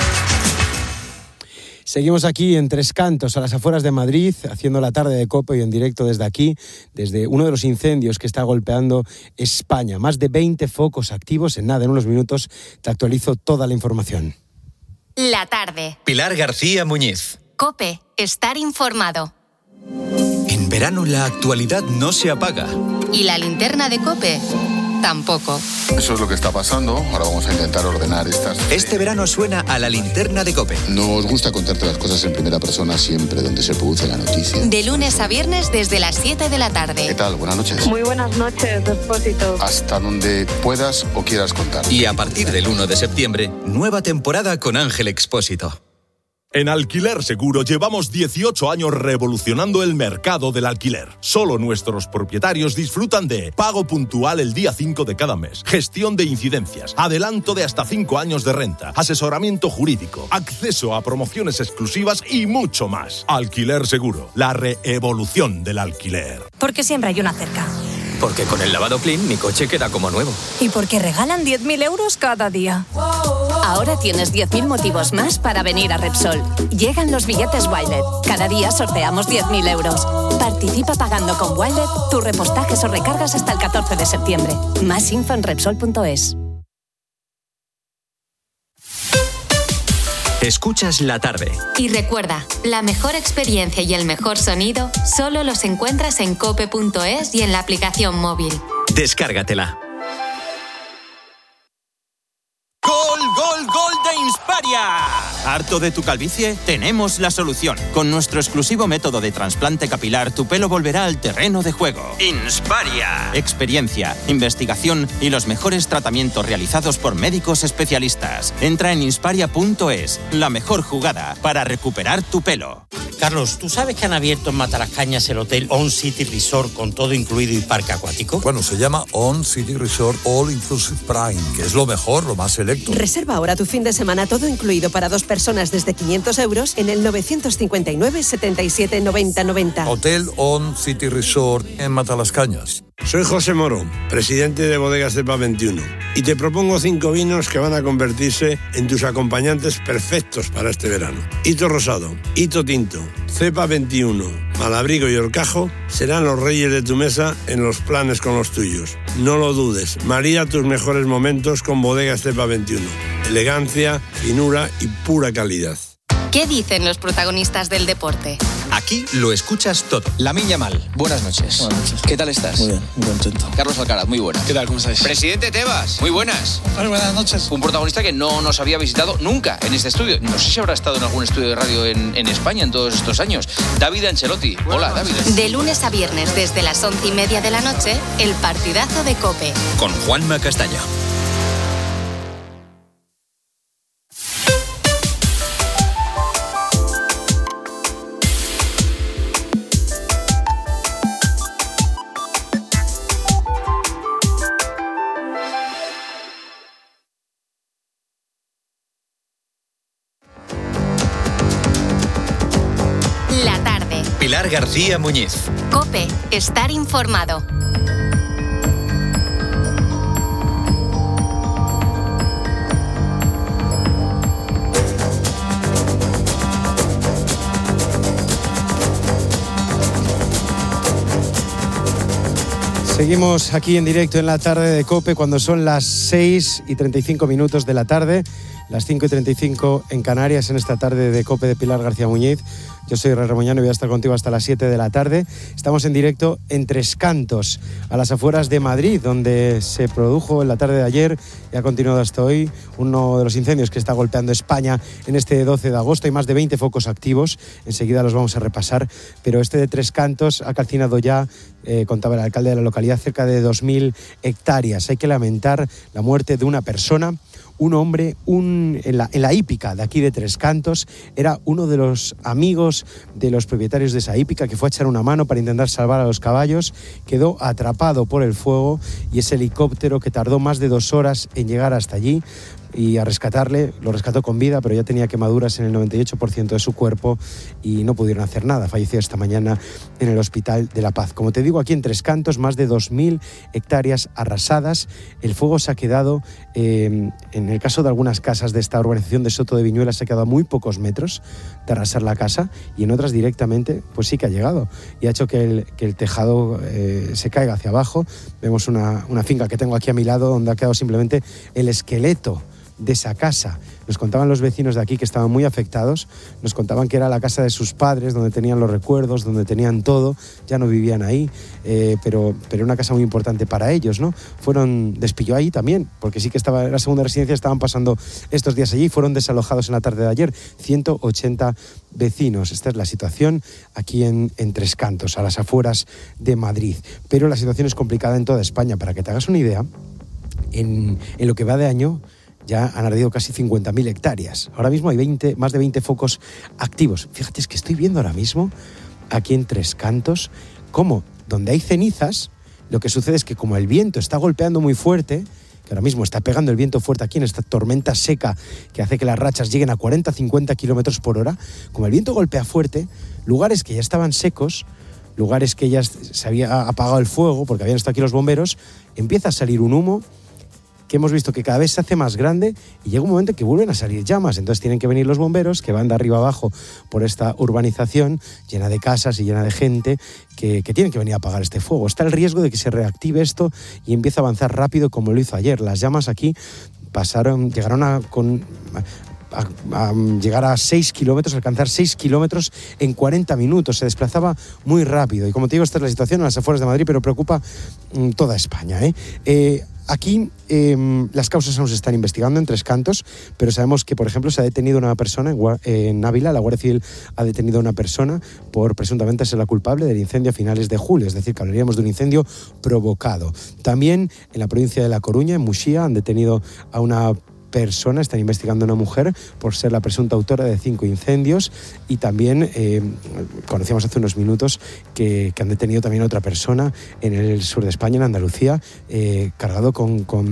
Seguimos aquí en Tres Cantos, a las afueras de Madrid, haciendo la tarde de COPE y en directo desde aquí, desde uno de los incendios que está golpeando España. Más de 20 focos activos. En unos minutos te actualizo toda la información. La tarde. Pilar García Muñiz. COPE, estar informado. En verano la actualidad no se apaga. ¿Y la linterna de COPE? Tampoco. Eso es lo que está pasando. Ahora vamos a intentar ordenar estas. Este verano suena a la linterna de COPE. Nos gusta contarte las cosas en primera persona siempre donde se produce la noticia. De lunes a viernes desde las 7 de la tarde. ¿Qué tal? Buenas noches. Muy buenas noches, Expósito. Hasta donde puedas o quieras contar. Y a partir del 1 de septiembre, nueva temporada con Ángel Expósito. En Alquiler Seguro llevamos 18 años revolucionando el mercado del alquiler. Solo nuestros propietarios disfrutan de pago puntual el día 5 de cada mes, gestión de incidencias, adelanto de hasta 5 años de renta, asesoramiento jurídico, acceso a promociones exclusivas y mucho más. Alquiler Seguro, la reevolución del alquiler. Porque siempre hay una cerca. Porque con el lavado Clean mi coche queda como nuevo. Y porque regalan 10.000 euros cada día. Ahora tienes 10.000 motivos más para venir a Repsol. Llegan los billetes Wilet. Cada día sorteamos 10.000 euros. Participa pagando con Wilet tus repostajes o recargas hasta el 14 de septiembre. Más info en Repsol.es. Escuchas La Tarde. Y recuerda, la mejor experiencia y el mejor sonido solo los encuentras en cope.es y en la aplicación móvil. Descárgatela. ¡Gol, gol, gol de Insparia! ¿Harto de tu calvicie? Tenemos la solución. Con nuestro exclusivo método de trasplante capilar, tu pelo volverá al terreno de juego. Insparia. Experiencia, investigación y los mejores tratamientos realizados por médicos especialistas. Entra en insparia.es, la mejor jugada para recuperar tu pelo. Carlos, ¿tú sabes que han abierto en Matalascañas el hotel On City Resort con todo incluido y parque acuático? Bueno, se llama On City Resort All Inclusive Prime, que es lo mejor, lo más selecto. Reserva ahora tu fin de semana todo incluido para 2 personas desde 500 euros en el 959 77 90 90. Hotel On City Resort en Matalascañas. Soy José Moro, presidente de Bodegas Cepa 21, y te propongo 5 vinos que van a convertirse en tus acompañantes perfectos para este verano. Hito Rosado, Hito Tinto, Cepa 21, Malabrigo y Horcajo serán los reyes de tu mesa en los planes con los tuyos. No lo dudes, marida tus mejores momentos con Bodegas Cepa 21. Elegancia, finura y pura calidad. ¿Qué dicen los protagonistas del deporte? Aquí lo escuchas todo. Lamine Yamal, buenas noches. Buenas noches. ¿Qué tal estás? Muy bien, muy contento. Carlos Alcaraz, muy buenas. ¿Qué tal? ¿Cómo estáis? Presidente Tebas, muy buenas. Muy buenas noches. Un protagonista que no nos había visitado nunca en este estudio. No sé si habrá estado en algún estudio de radio en España en todos estos años. David Ancelotti. Hola, David. De lunes a viernes, desde las 11:30 de la noche, el partidazo de COPE. Con Juanma Castaño. Pilar García Muñiz. COPE, estar informado. Seguimos aquí en directo en la tarde de COPE cuando son las 6:35 de la tarde, las 5:35 en Canarias, en esta tarde de COPE de Pilar García Muñiz. Yo soy Ray Remoñano y voy a estar contigo hasta las 7 de la tarde. Estamos en directo en Tres Cantos, a las afueras de Madrid, donde se produjo en la tarde de ayer y ha continuado hasta hoy uno de los incendios que está golpeando España en este 12 de agosto. Hay más de 20 focos activos, enseguida los vamos a repasar, pero este de Tres Cantos ha calcinado ya, contaba el alcalde de la localidad, cerca de 2.000 hectáreas. Hay que lamentar la muerte de una persona. Un hombre, en la hípica de aquí de Tres Cantos, era uno de los amigos de los propietarios de esa hípica que fue a echar una mano para intentar salvar a los caballos, quedó atrapado por el fuego y ese helicóptero que tardó más de 2 horas en llegar hasta allí y a rescatarle, lo rescató con vida, pero ya tenía quemaduras en el 98% de su cuerpo y no pudieron hacer nada. Falleció esta mañana en el Hospital de la Paz. Como te digo, aquí en Tres Cantos, más de 2.000 hectáreas arrasadas. El fuego se ha quedado, en el caso de algunas casas de esta urbanización de Soto de Viñuelas, se ha quedado a muy pocos metros de arrasar la casa, y en otras directamente, pues sí que ha llegado y ha hecho que el tejado se caiga hacia abajo. Vemos una finca que tengo aquí a mi lado donde ha quedado simplemente el esqueleto de esa casa. Nos contaban los vecinos de aquí que estaban muy afectados, nos contaban que era la casa de sus padres, donde tenían los recuerdos, donde tenían todo, ya no vivían ahí, pero era una casa muy importante para ellos, ¿no? Despilló ahí también, porque sí que estaba en la segunda residencia, estaban pasando estos días allí, fueron desalojados en la tarde de ayer, 180 vecinos. Esta es la situación aquí en Tres Cantos, a las afueras de Madrid, pero la situación es complicada en toda España. Para que te hagas una idea, en lo que va de año, ya han ardido casi 50.000 hectáreas. Ahora mismo hay más de 20 focos activos. Fíjate, es que estoy viendo ahora mismo, aquí en Tres Cantos, cómo donde hay cenizas, lo que sucede es que como el viento está golpeando muy fuerte, que ahora mismo está pegando el viento fuerte aquí en esta tormenta seca que hace que las rachas lleguen a 40-50 kilómetros por hora, como el viento golpea fuerte, lugares que ya estaban secos, lugares que ya se había apagado el fuego porque habían estado aquí los bomberos, empieza a salir un humo que hemos visto que cada vez se hace más grande y llega un momento en que vuelven a salir llamas. Entonces tienen que venir los bomberos, que van de arriba abajo por esta urbanización llena de casas y llena de gente que tienen que venir a apagar este fuego. Está el riesgo de que se reactive esto y empiece a avanzar rápido como lo hizo ayer. Las llamas aquí llegaron a llegar a 6 kilómetros, alcanzar 6 kilómetros en 40 minutos. Se desplazaba muy rápido. Y como te digo, esta es la situación en las afueras de Madrid, pero preocupa toda España, Aquí las causas aún se están investigando en Tres Cantos, pero sabemos que, por ejemplo, se ha detenido una persona en Ávila. La Guardia Civil ha detenido a una persona por presuntamente ser la culpable del incendio a finales de julio, es decir, que hablaríamos de un incendio provocado. También en la provincia de La Coruña, en Muxía, han detenido a una persona, están investigando a una mujer por ser la presunta autora de 5 incendios, y también conocíamos hace unos minutos que han detenido también a otra persona en el sur de España, en Andalucía, cargado con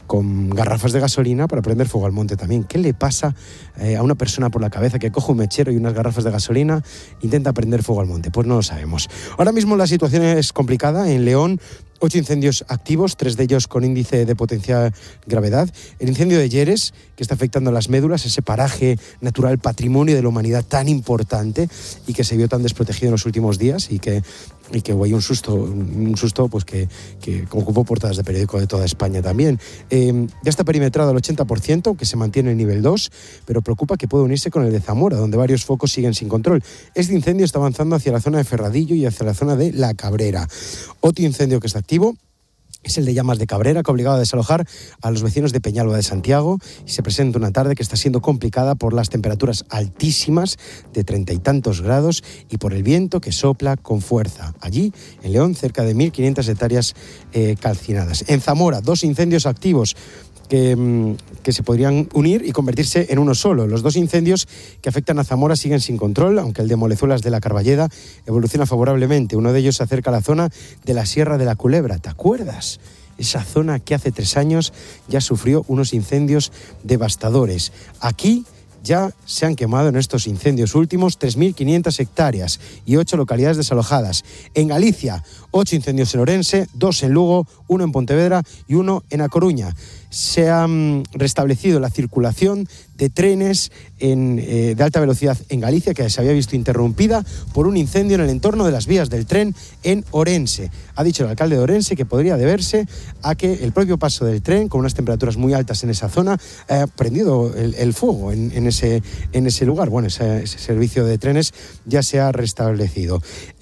con garrafas de gasolina para prender fuego al monte también. ¿Qué le pasa a una persona por la cabeza que coge un mechero y unas garrafas de gasolina, intenta prender fuego al monte? Pues no lo sabemos. Ahora mismo la situación es complicada. En León, 8 incendios activos, 3 de ellos con índice de potencial gravedad. El incendio de Lleres, que está afectando las médulas, ese paraje natural, patrimonio de la humanidad tan importante y que se vio tan desprotegido en los últimos días y que hubo un susto pues que ocupó portadas de periódico de toda España también. Ya está perimetrado al 80%, que se mantiene en nivel 2, pero preocupa que puede unirse con el de Zamora, donde varios focos siguen sin control. Este incendio está avanzando hacia la zona de Ferradillo y hacia la zona de La Cabrera. Otro incendio que está activo es el de Llamas de Cabrera, que ha obligado a desalojar a los vecinos de Peñalba de Santiago, y se presenta una tarde que está siendo complicada por las temperaturas altísimas de 30 y tantos grados y por el viento que sopla con fuerza. Allí, en León, cerca de 1.500 hectáreas calcinadas. En Zamora, 2 incendios activos que se podrían unir y convertirse en uno solo. Los 2 incendios que afectan a Zamora siguen sin control, aunque el de Molezuelas de la Carballeda evoluciona favorablemente. Uno de ellos se acerca a la zona de la Sierra de la Culebra. ¿Te acuerdas? Esa zona que hace 3 años ya sufrió unos incendios devastadores. Aquí ya se han quemado en estos incendios últimos 3.500 hectáreas y 8 localidades desalojadas. En Galicia, 8 incendios en Orense, 2 en Lugo, 1 en Pontevedra y 1 en A Coruña. Se ha restablecido la circulación de trenes de alta velocidad en Galicia, que se había visto interrumpida por un incendio en el entorno de las vías del tren en Orense. Ha dicho el alcalde de Orense que podría deberse a que el propio paso del tren, con unas temperaturas muy altas en esa zona, ha prendido el fuego en ese lugar. Bueno, ese servicio de trenes ya se ha restablecido.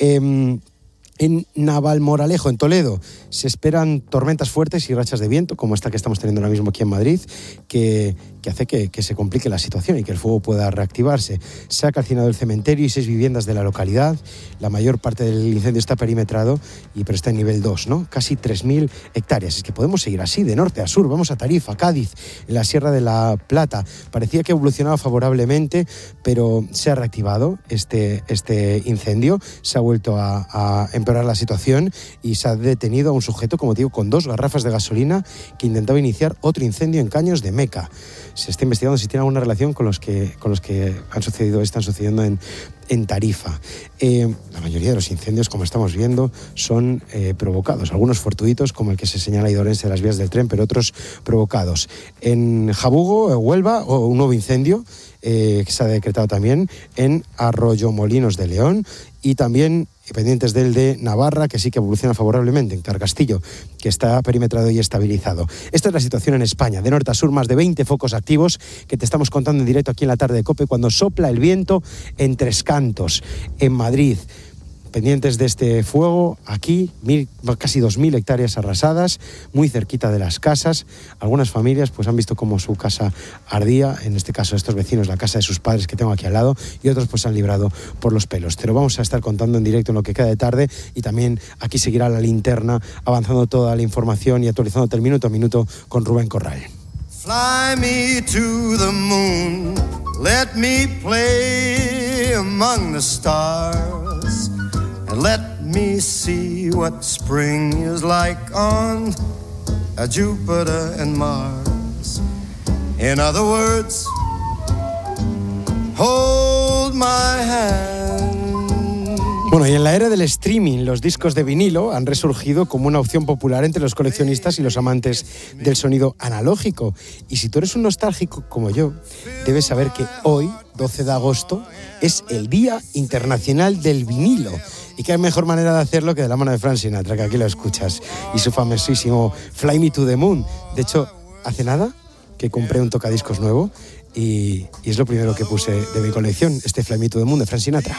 En Navalmoral, en Toledo, se esperan tormentas fuertes y rachas de viento, como esta que estamos teniendo ahora mismo aquí en Madrid, que hace que se complique la situación y que el fuego pueda reactivarse. Se ha calcinado el cementerio y 6 viviendas de la localidad. La mayor parte del incendio está perimetrado, pero está en nivel 2, ¿no? Casi 3.000 hectáreas. Es que podemos seguir así, de norte a sur. Vamos a Tarifa, Cádiz, en la Sierra de la Plata. Parecía que evolucionaba favorablemente, pero se ha reactivado este incendio. Se ha vuelto a empeorar la situación y se ha detenido a un sujeto, como digo, con 2 garrafas de gasolina que intentaba iniciar otro incendio en Caños de Meca. Se está investigando si tiene alguna relación con los que están sucediendo en Tarifa. La mayoría de los incendios, como estamos viendo, son provocados. Algunos fortuitos, como el que se señala ahí de Orense de las vías del tren, pero otros provocados. En Jabugo, Huelva, un nuevo incendio que se ha decretado también en Arroyomolinos de León, y también pendientes del de Navarra, que sí que evoluciona favorablemente, en Carcastillo, que está perimetrado y estabilizado. Esta es la situación en España. De norte a sur, más de 20 focos activos que te estamos contando en directo aquí en la tarde de COPE, cuando sopla el viento en Tres Cantos, en Madrid. Pendientes de este fuego, aquí casi 2.000 hectáreas arrasadas, muy cerquita de las casas. Algunas familias pues han visto cómo su casa ardía, en este caso estos vecinos, la casa de sus padres que tengo aquí al lado, y otros pues se han librado por los pelos. Te lo vamos a estar contando en directo en lo que queda de tarde, y también aquí seguirá la linterna avanzando toda la información y actualizándote el minuto a minuto con Rubén Corral. Fly me to the moon, let me play among the stars. Let me see what spring is like on Jupiter and Mars. In other words, hold my hand. Bueno, y en la era del streaming, los discos de vinilo han resurgido como una opción popular entre los coleccionistas y los amantes del sonido analógico. Y si tú eres un nostálgico como yo, debes saber que hoy, 12 de agosto, es el Día Internacional del Vinilo. Y qué mejor manera de hacerlo que de la mano de Frank Sinatra, que aquí lo escuchas, y su famosísimo Fly Me to the Moon. De hecho, hace nada que compré un tocadiscos nuevo y es lo primero que puse de mi colección, este Fly Me to the Moon de Frank Sinatra.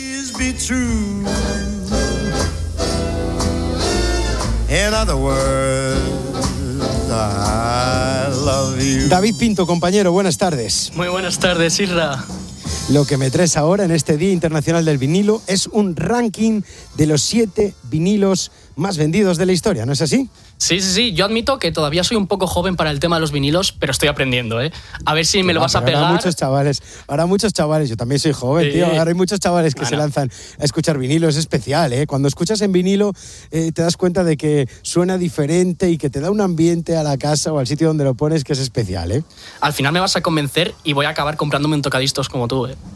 David Pinto, compañero, buenas tardes. Muy buenas tardes, Isra. Lo que me traes ahora en este Día Internacional del Vinilo es un ranking de los 7 vinilos más vendidos de la historia, ¿no es así? Sí. Yo admito que todavía soy un poco joven para el tema de los vinilos, pero estoy aprendiendo, ¿eh? A ver si me lo vas a pegar. Ahora muchos chavales, yo también soy joven, tío. Ahora hay muchos chavales que se lanzan a escuchar vinilo, es especial, ¿eh? Cuando escuchas en vinilo te das cuenta de que suena diferente y que te da un ambiente a la casa o al sitio donde lo pones que es especial, ¿eh? Al final me vas a convencer y voy a acabar comprándome un tocadiscos como tú, ¿eh?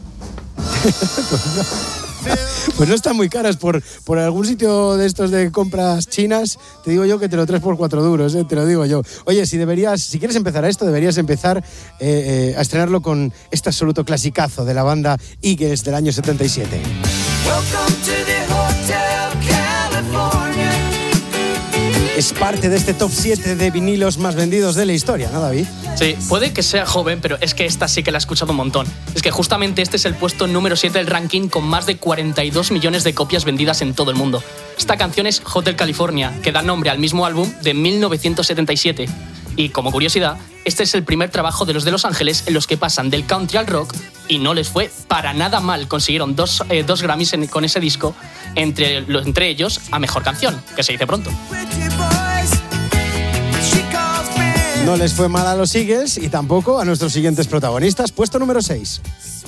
Pues no están muy caras por algún sitio de estos de compras chinas. Te digo yo que te lo traes por 4 duros, te lo digo yo. Oye, si quieres empezar a esto, deberías empezar a estrenarlo con este absoluto clasicazo de la banda Eagles del año 77. Es parte de este top 7 de vinilos más vendidos de la historia, ¿no, David? Sí, puede que sea joven, pero es que esta sí que la he escuchado un montón. Es que justamente este es el puesto número 7 del ranking con más de 42 millones de copias vendidas en todo el mundo. Esta canción es Hotel California, que da nombre al mismo álbum de 1977. Y como curiosidad, este es el primer trabajo de Los Ángeles en los que pasan del country al rock y no les fue para nada mal. Consiguieron dos Grammys con ese disco, entre ellos a Mejor Canción, que se dice pronto. No les fue mal a los Eagles y tampoco a nuestros siguientes protagonistas. Puesto número 6.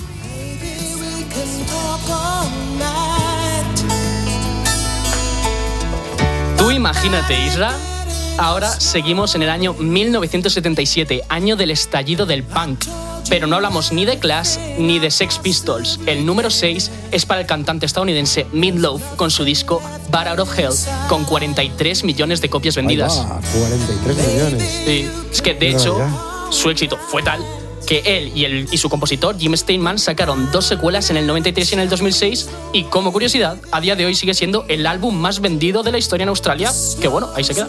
Tú imagínate, Isra. Ahora seguimos en el año 1977, año del estallido del punk. Pero no hablamos ni de Clash ni de Sex Pistols. El número 6 es para el cantante estadounidense Meat Loaf con su disco Bar Out of Hell, con 43 millones de copias vendidas. 43 millones. Sí, es que de hecho su éxito fue tal que él y su compositor Jim Steinman sacaron 2 secuelas en el 93 y en el 2006 y como curiosidad, a día de hoy sigue siendo el álbum más vendido de la historia en Australia, que bueno, ahí se queda.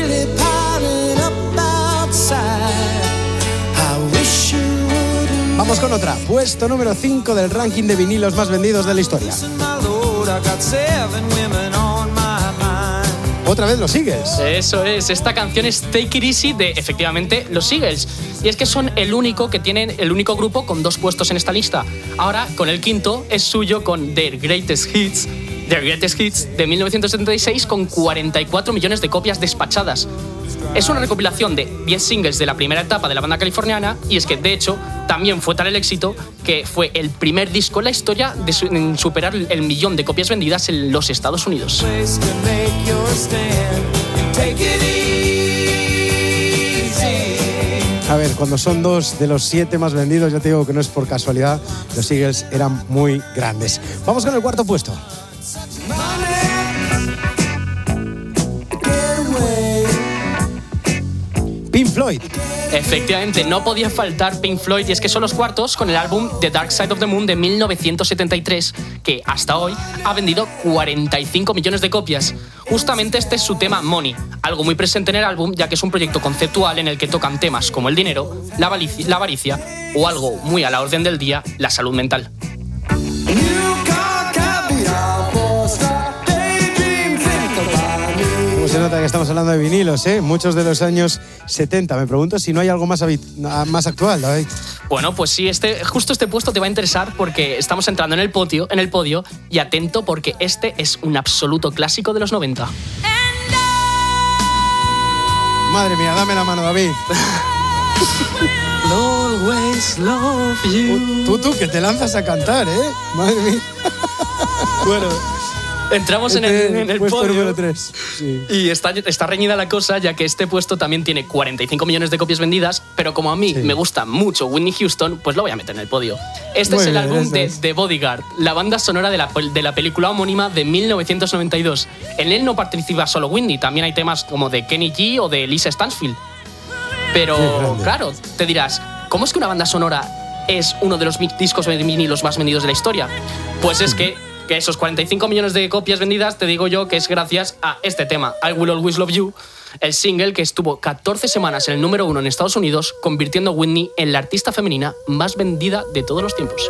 Vamos con otra, puesto número 5 del ranking de vinilos más vendidos de la historia. Otra vez los Eagles. Eso es, esta canción es Take It Easy de, efectivamente, los Eagles. Y es que son el único grupo con 2 puestos en esta lista. Ahora, con el quinto, es suyo con Their Greatest Hits de 1976 con 44 millones de copias despachadas. Es una recopilación de 10 singles de la primera etapa de la banda californiana y es que, de hecho, también fue tal el éxito que fue el primer disco en la historia en superar el 1.000.000 de copias vendidas en los Estados Unidos. A ver, cuando son 2 de los 7 más vendidos, ya te digo que no es por casualidad, los Eagles eran muy grandes. Vamos con el cuarto puesto. Pink Floyd. Efectivamente, no podía faltar Pink Floyd y es que son los cuartos con el álbum The Dark Side of the Moon de 1973, que hasta hoy ha vendido 45 millones de copias. Justamente este es su tema Money, algo muy presente en el álbum ya que es un proyecto conceptual en el que tocan temas como el dinero, la avaricia o algo muy a la orden del día, la salud mental. Se nota que estamos hablando de vinilos, muchos de los años 70. Me pregunto si no hay algo más actual, David. Bueno, pues sí, justo este puesto te va a interesar porque estamos entrando en el podio y atento porque este es un absoluto clásico de los 90. Madre mía, dame la mano, David. Always love you. Tú, que te lanzas a cantar, Madre mía. Bueno, entramos en el puesto podio número 3. Sí. Y está reñida la cosa, ya que este puesto también tiene 45 millones de copias vendidas, pero como a mí me gusta mucho Whitney Houston, pues lo voy a meter en el podio. Este es el álbum de The Bodyguard, la banda sonora de la película homónima de 1992. En él no participa solo Whitney, también hay temas como de Kenny G o de Lisa Stansfield. Pero claro, te dirás, ¿cómo es que una banda sonora es uno de los discos de vinilos más vendidos de la historia? Pues es que esos 45 millones de copias vendidas, te digo yo que es gracias a este tema, I Will Always Love You, el single que estuvo 14 semanas en el número 1 en Estados Unidos, convirtiendo a Whitney en la artista femenina más vendida de todos los tiempos.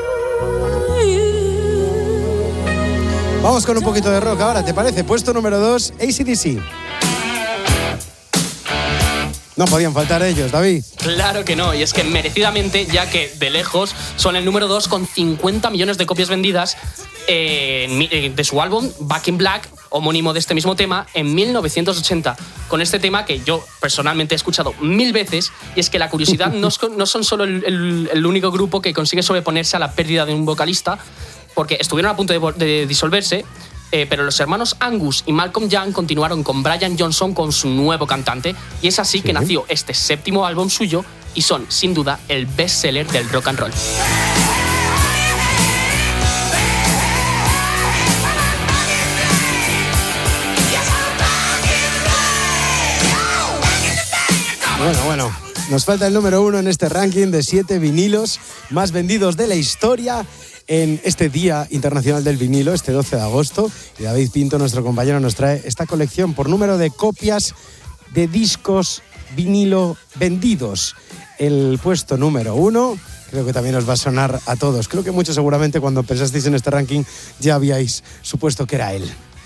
Vamos con un poquito de rock ahora, ¿te parece? Puesto número 2, AC/DC. No podían faltar ellos, David. Claro que no, y es que merecidamente, ya que de lejos son el número 2 con 50 millones de copias vendidas de su álbum Back in Black, homónimo de este mismo tema, en 1980. Con este tema que yo personalmente he escuchado 1000 veces, y es que la curiosidad no son solo el único grupo que consigue sobreponerse a la pérdida de un vocalista, porque estuvieron a punto de disolverse, pero los hermanos Angus y Malcolm Young continuaron con Brian Johnson con su nuevo cantante, y es así que nació este 7º álbum suyo, y son, sin duda, el bestseller del rock and roll. Bueno, nos falta el número 1 en este ranking de 7 vinilos más vendidos de la historia en este Día Internacional del Vinilo, este 12 de agosto. Y David Pinto, nuestro compañero, nos trae esta colección por número de copias de discos vinilo vendidos. El puesto número 1, creo que también os va a sonar a todos. Creo que muchos seguramente cuando pensasteis en este ranking ya habíais supuesto que era él.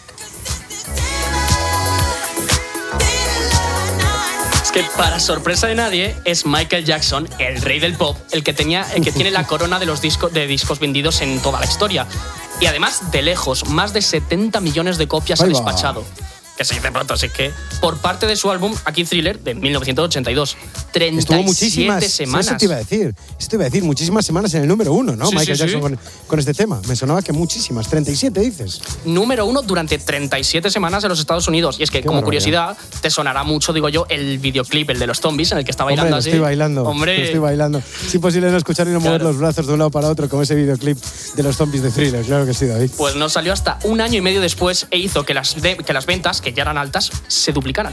Que para sorpresa de nadie es Michael Jackson, el rey del pop, el que tiene la corona de los discos vendidos en toda la historia. Y además, de lejos, más de 70 millones de copias ha despachado. Que se dice pronto, así que por parte de su álbum Aquí Thriller de 1982. 37 semanas. Eso te iba a decir, muchísimas semanas en el número 1, ¿no? Sí, Michael sí, Jackson con este tema. Me sonaba que muchísimas, 37 dices. Número 1 durante 37 semanas en los Estados Unidos. Y es que, como curiosidad, te sonará mucho, digo yo, el videoclip, el de los zombies, en el que está bailando así. Estoy bailando. Es imposible no escuchar y no mover los brazos de un lado para otro como ese videoclip de los zombies de Thriller. Claro que sí, David. Pues no salió hasta un año y medio después e hizo que las ventas, que ya eran altas, se duplicaran.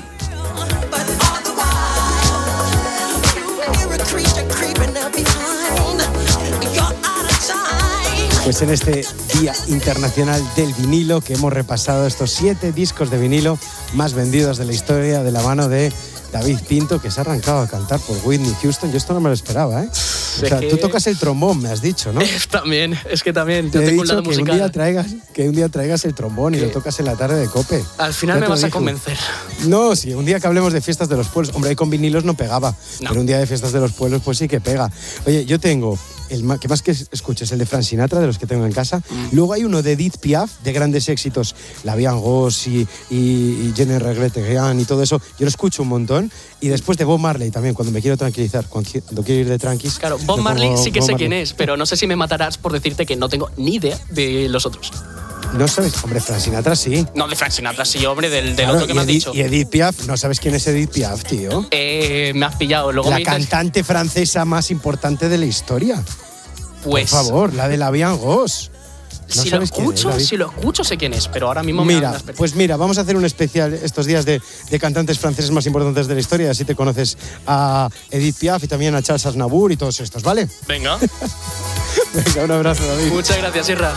Pues en este Día Internacional del Vinilo, que hemos repasado estos 7 discos de vinilo más vendidos de la historia, de la mano de David Pinto, que se ha arrancado a cantar por Whitney Houston. Yo esto no me lo esperaba, ¿eh? O sea, tú tocas el trombón, me has dicho, ¿no? También, yo te tengo un lado musical. Que un día traigas el trombón y lo tocas en la tarde de COPE. Al final me vas a convencer. No, sí, un día que hablemos de fiestas de los pueblos. Hombre, ahí con vinilos no pegaba, pero un día de fiestas de los pueblos pues sí que pega. Oye, yo tengo que más que escuches el de Frank Sinatra, de los que tengo en casa. Luego hay uno de Edith Piaf, de grandes éxitos, La Vie en Rose y Je ne regrette rien y todo eso. Yo lo escucho un montón. Y después de Bob Marley también, cuando me quiero tranquilizar, cuando quiero ir de tranquis. Claro, Bob Marley sí que sé quién es, pero no sé si me matarás por decirte que no tengo ni idea de los otros. ¿No sabes? Hombre, Frank Sinatra sí. No, de Frank Sinatra sí, hombre, del otro que me has dicho. Y Edith Piaf, ¿no sabes quién es Edith Piaf, tío? Me has pillado. Luego la cantante francesa más importante de la historia. Pues, por favor, la de La Vie en Rose. Si lo escucho sé quién es, pero ahora mismo mira, vamos a hacer un especial estos días de cantantes franceses más importantes de la historia, así te conoces a Edith Piaf y también a Charles Aznavour y todos estos, ¿vale? Venga. Venga, un abrazo, David. Muchas gracias, Irra.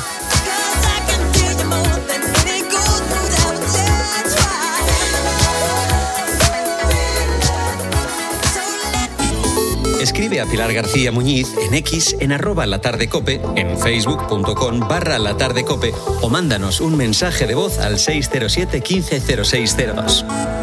Escribe a Pilar García Muñiz en X, en @latardecope, en facebook.com/latardecope o mándanos un mensaje de voz al 607 15 0602.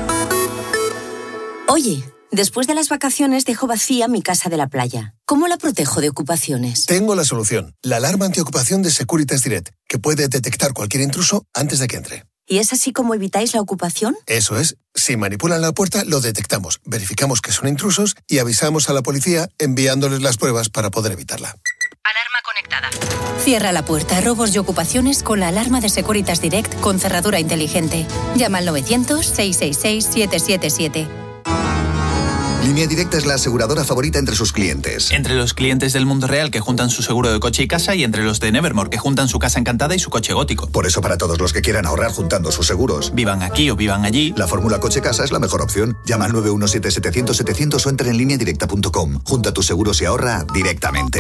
Oye, después de las vacaciones dejo vacía mi casa de la playa. ¿Cómo la protejo de ocupaciones? Tengo la solución. La alarma antiocupación de Securitas Direct, que puede detectar cualquier intruso antes de que entre. ¿Y es así como evitáis la ocupación? Eso es. Si manipulan la puerta, lo detectamos, verificamos que son intrusos y avisamos a la policía enviándoles las pruebas para poder evitarla. Alarma conectada. Cierra la puerta a robos y ocupaciones con la alarma de Securitas Direct con cerradura inteligente. Llama al 900-666-777. Línea Directa es la aseguradora favorita entre sus clientes. Entre los clientes del mundo real que juntan su seguro de coche y casa y entre los de Nevermore que juntan su casa encantada y su coche gótico. Por eso para todos los que quieran ahorrar juntando sus seguros, vivan aquí o vivan allí, la fórmula coche-casa es la mejor opción. Llama al 917-700-700 o entra en lineadirecta.com. Junta tus seguros y ahorra directamente.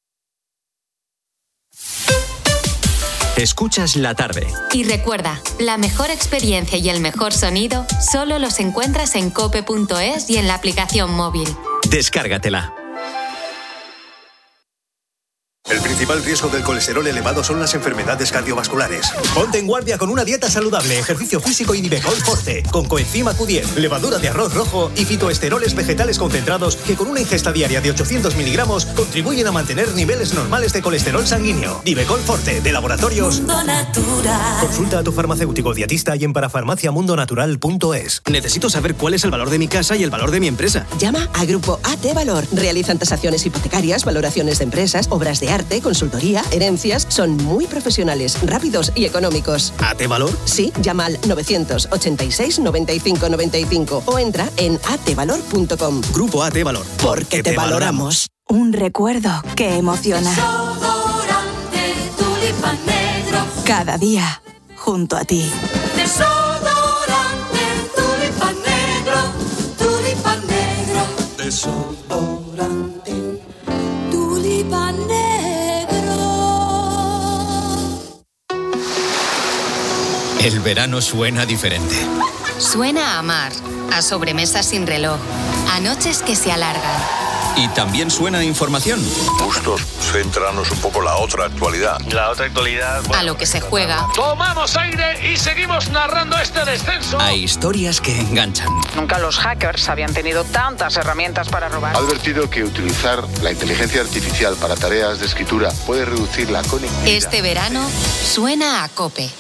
Escuchas la tarde. Y recuerda, la mejor experiencia y el mejor sonido solo los encuentras en cope.es y en la aplicación móvil. Descárgatela. El principal riesgo del colesterol elevado son las enfermedades cardiovasculares. Ponte en guardia con una dieta saludable, ejercicio físico y Nivecol Forte, con coenzima Q10, levadura de arroz rojo y fitoesteroles vegetales concentrados que con una ingesta diaria de 800 miligramos contribuyen a mantener niveles normales de colesterol sanguíneo. Nivecol Forte, de Laboratorios Mundo Natural. Consulta a tu farmacéutico dietista y en parafarmaciamundonatural.es. Necesito saber cuál es el valor de mi casa y el valor de mi empresa. Llama a Grupo AT Valor. Realizan tasaciones hipotecarias, valoraciones de empresas, obras de arte, consultoría, herencias. Son muy profesionales, rápidos y económicos. ¿AT Valor? Sí, llama al 986 95 95 o entra en atvalor.com. Grupo AT Valor. Porque te valoramos. Un recuerdo que emociona. Desodorante Tulipán Negro. Cada día, junto a ti. Desodorante Tulipán Negro. Tulipán Negro. Desodorante Tulipán Negro. El verano suena diferente. Suena a mar, a sobremesas sin reloj, a noches que se alargan. Y también suena a información. Bustos, céntranos un poco la otra actualidad. La otra actualidad... A lo que se juega. Tomamos aire y seguimos narrando este descenso. A historias que enganchan. Nunca los hackers habían tenido tantas herramientas para robar. Ha advertido que utilizar la inteligencia artificial para tareas de escritura puede reducir la conectividad. Este verano suena a COPE.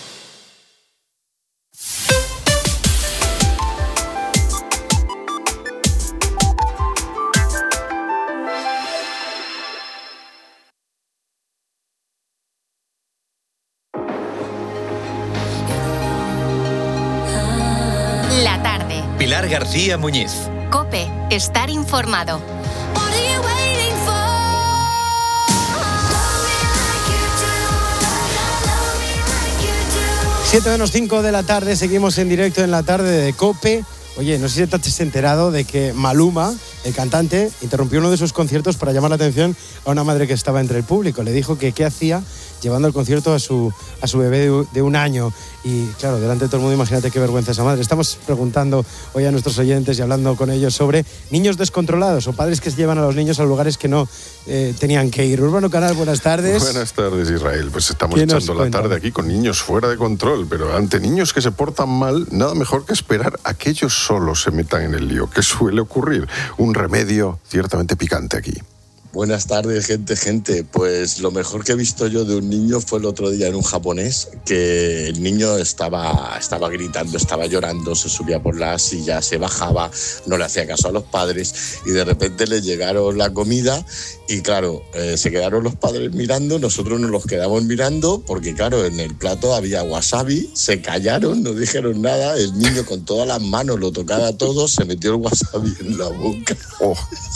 La tarde. Pilar García Muñiz. COPE. Estar informado. 7:05 de la tarde, seguimos en directo en la tarde de COPE. Oye, no sé si te has enterado de que Maluma, el cantante, interrumpió uno de sus conciertos para llamar la atención a una madre que estaba entre el público. Le dijo que qué hacía llevando el concierto a su bebé de 1 año. Y claro, delante de todo el mundo, imagínate qué vergüenza esa madre. Estamos preguntando hoy a nuestros oyentes y hablando con ellos sobre niños descontrolados o padres que se llevan a los niños a lugares que no tenían que ir. Urbano Canal, buenas tardes. Buenas tardes, Israel. Pues estamos echando la tarde aquí con niños fuera de control, pero ante niños que se portan mal, nada mejor que esperar a que ellos solos se metan en el lío, que suele ocurrir. Un remedio ciertamente picante aquí. Buenas tardes, gente. Pues lo mejor que he visto yo de un niño fue el otro día en un japonés, que el niño estaba gritando, estaba llorando, se subía por la silla, se bajaba, no le hacía caso a los padres y de repente le llegaron la comida y claro, se quedaron los padres mirando, nosotros nos los quedamos mirando porque claro, en el plato había wasabi, se callaron, no dijeron nada, el niño con todas las manos lo tocaba todo, se metió el wasabi en la boca. Oh.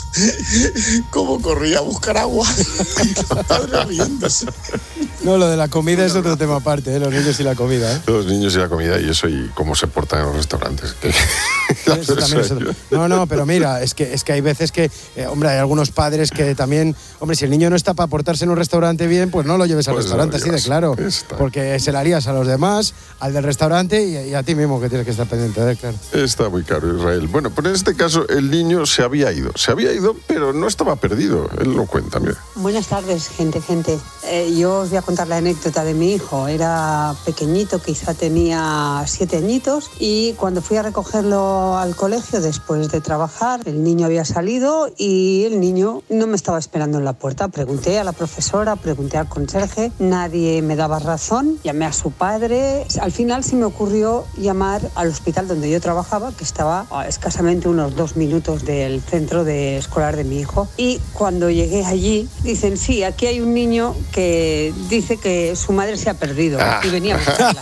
¿Cómo corría a buscar agua? Los padres riéndose. No, lo de la comida es otro tema aparte, los niños y la comida. Los niños y la comida y eso y cómo se portan en los restaurantes. Eso también es otro. No, pero mira, es que hay veces que, hombre, hay algunos padres que también, hombre, si el niño no está para portarse en un restaurante bien, pues no lo lleves al restaurante, así de claro. Porque se la harías a los demás, al del restaurante y a ti mismo que tienes que estar pendiente, claro. Está muy caro, Israel. Bueno, pero en este caso el niño se había ido, pero no estaba perdido. Él lo cuenta, mira. Buenas tardes, gente. Yo os voy a contar la anécdota de mi hijo. Era pequeñito, quizá tenía 7 añitos, y cuando fui a recogerlo al colegio después de trabajar, el niño había salido y el niño no me estaba esperando en la puerta. Pregunté a la profesora, pregunté al conserje, nadie me daba razón, llamé a su padre. Al final se me ocurrió llamar al hospital donde yo trabajaba, que estaba a escasamente unos 2 minutos del centro escolar de mi hijo, y cuando llegué allí dicen, sí, aquí hay un niño que dice que su madre se ha perdido y venía a buscarla.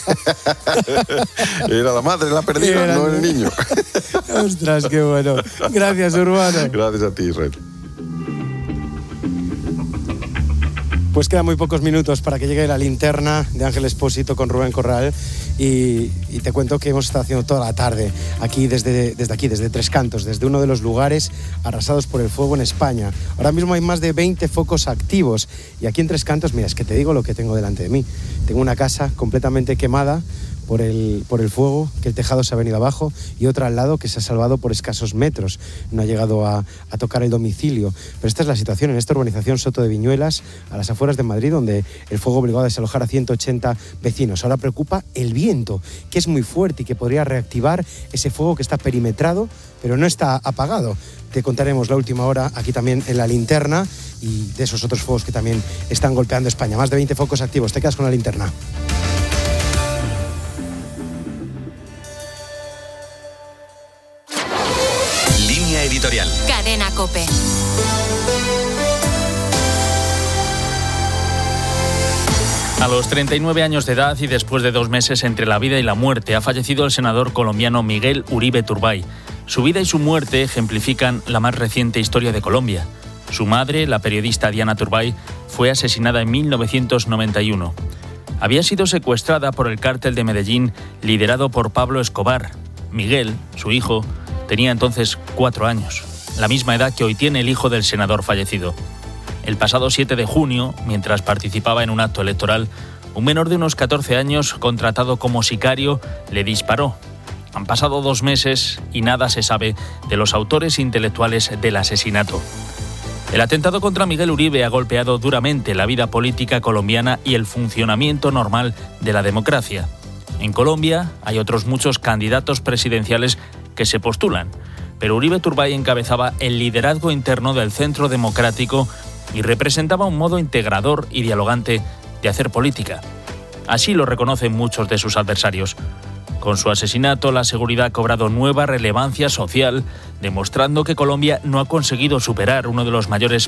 Era la madre la perdida, no el niño. Ostras, qué bueno. Gracias, Urbano. Gracias a ti, Israel. Pues quedan muy pocos minutos para que llegue la linterna de Ángel Expósito con Rubén Corral y te cuento que hemos estado haciendo toda la tarde aquí desde Tres Cantos, desde uno de los lugares arrasados por el fuego en España. Ahora mismo hay más de 20 focos activos y aquí en Tres Cantos, mira, es que te digo lo que tengo delante de mí. Tengo una casa completamente quemada por el fuego, que el tejado se ha venido abajo, y otra al lado que se ha salvado por escasos metros. No ha llegado a tocar el domicilio. Pero esta es la situación en esta urbanización Soto de Viñuelas, a las afueras de Madrid, donde el fuego obligó a desalojar a 180 vecinos. Ahora preocupa el viento, que es muy fuerte y que podría reactivar ese fuego que está perimetrado, pero no está apagado. Te contaremos la última hora aquí también en La Linterna y de esos otros fuegos que también están golpeando España. Más de 20 focos activos. Te quedas con La Linterna. Línea editorial. Cadena COPE. A los 39 años de edad y después de 2 meses entre la vida y la muerte, ha fallecido el senador colombiano Miguel Uribe Turbay. Su vida y su muerte ejemplifican la más reciente historia de Colombia. Su madre, la periodista Diana Turbay, fue asesinada en 1991. Había sido secuestrada por el cártel de Medellín, liderado por Pablo Escobar. Miguel, su hijo, tenía entonces 4 años, la misma edad que hoy tiene el hijo del senador fallecido. El pasado 7 de junio, mientras participaba en un acto electoral, un menor de unos 14 años, contratado como sicario, le disparó. Han pasado 2 meses y nada se sabe de los autores intelectuales del asesinato. El atentado contra Miguel Uribe ha golpeado duramente la vida política colombiana y el funcionamiento normal de la democracia. En Colombia hay otros muchos candidatos presidenciales que se postulan, pero Uribe Turbay encabezaba el liderazgo interno del Centro Democrático y representaba un modo integrador y dialogante de hacer política. Así lo reconocen muchos de sus adversarios. Con su asesinato, la seguridad ha cobrado nueva relevancia social, demostrando que Colombia no ha conseguido superar uno de los mayores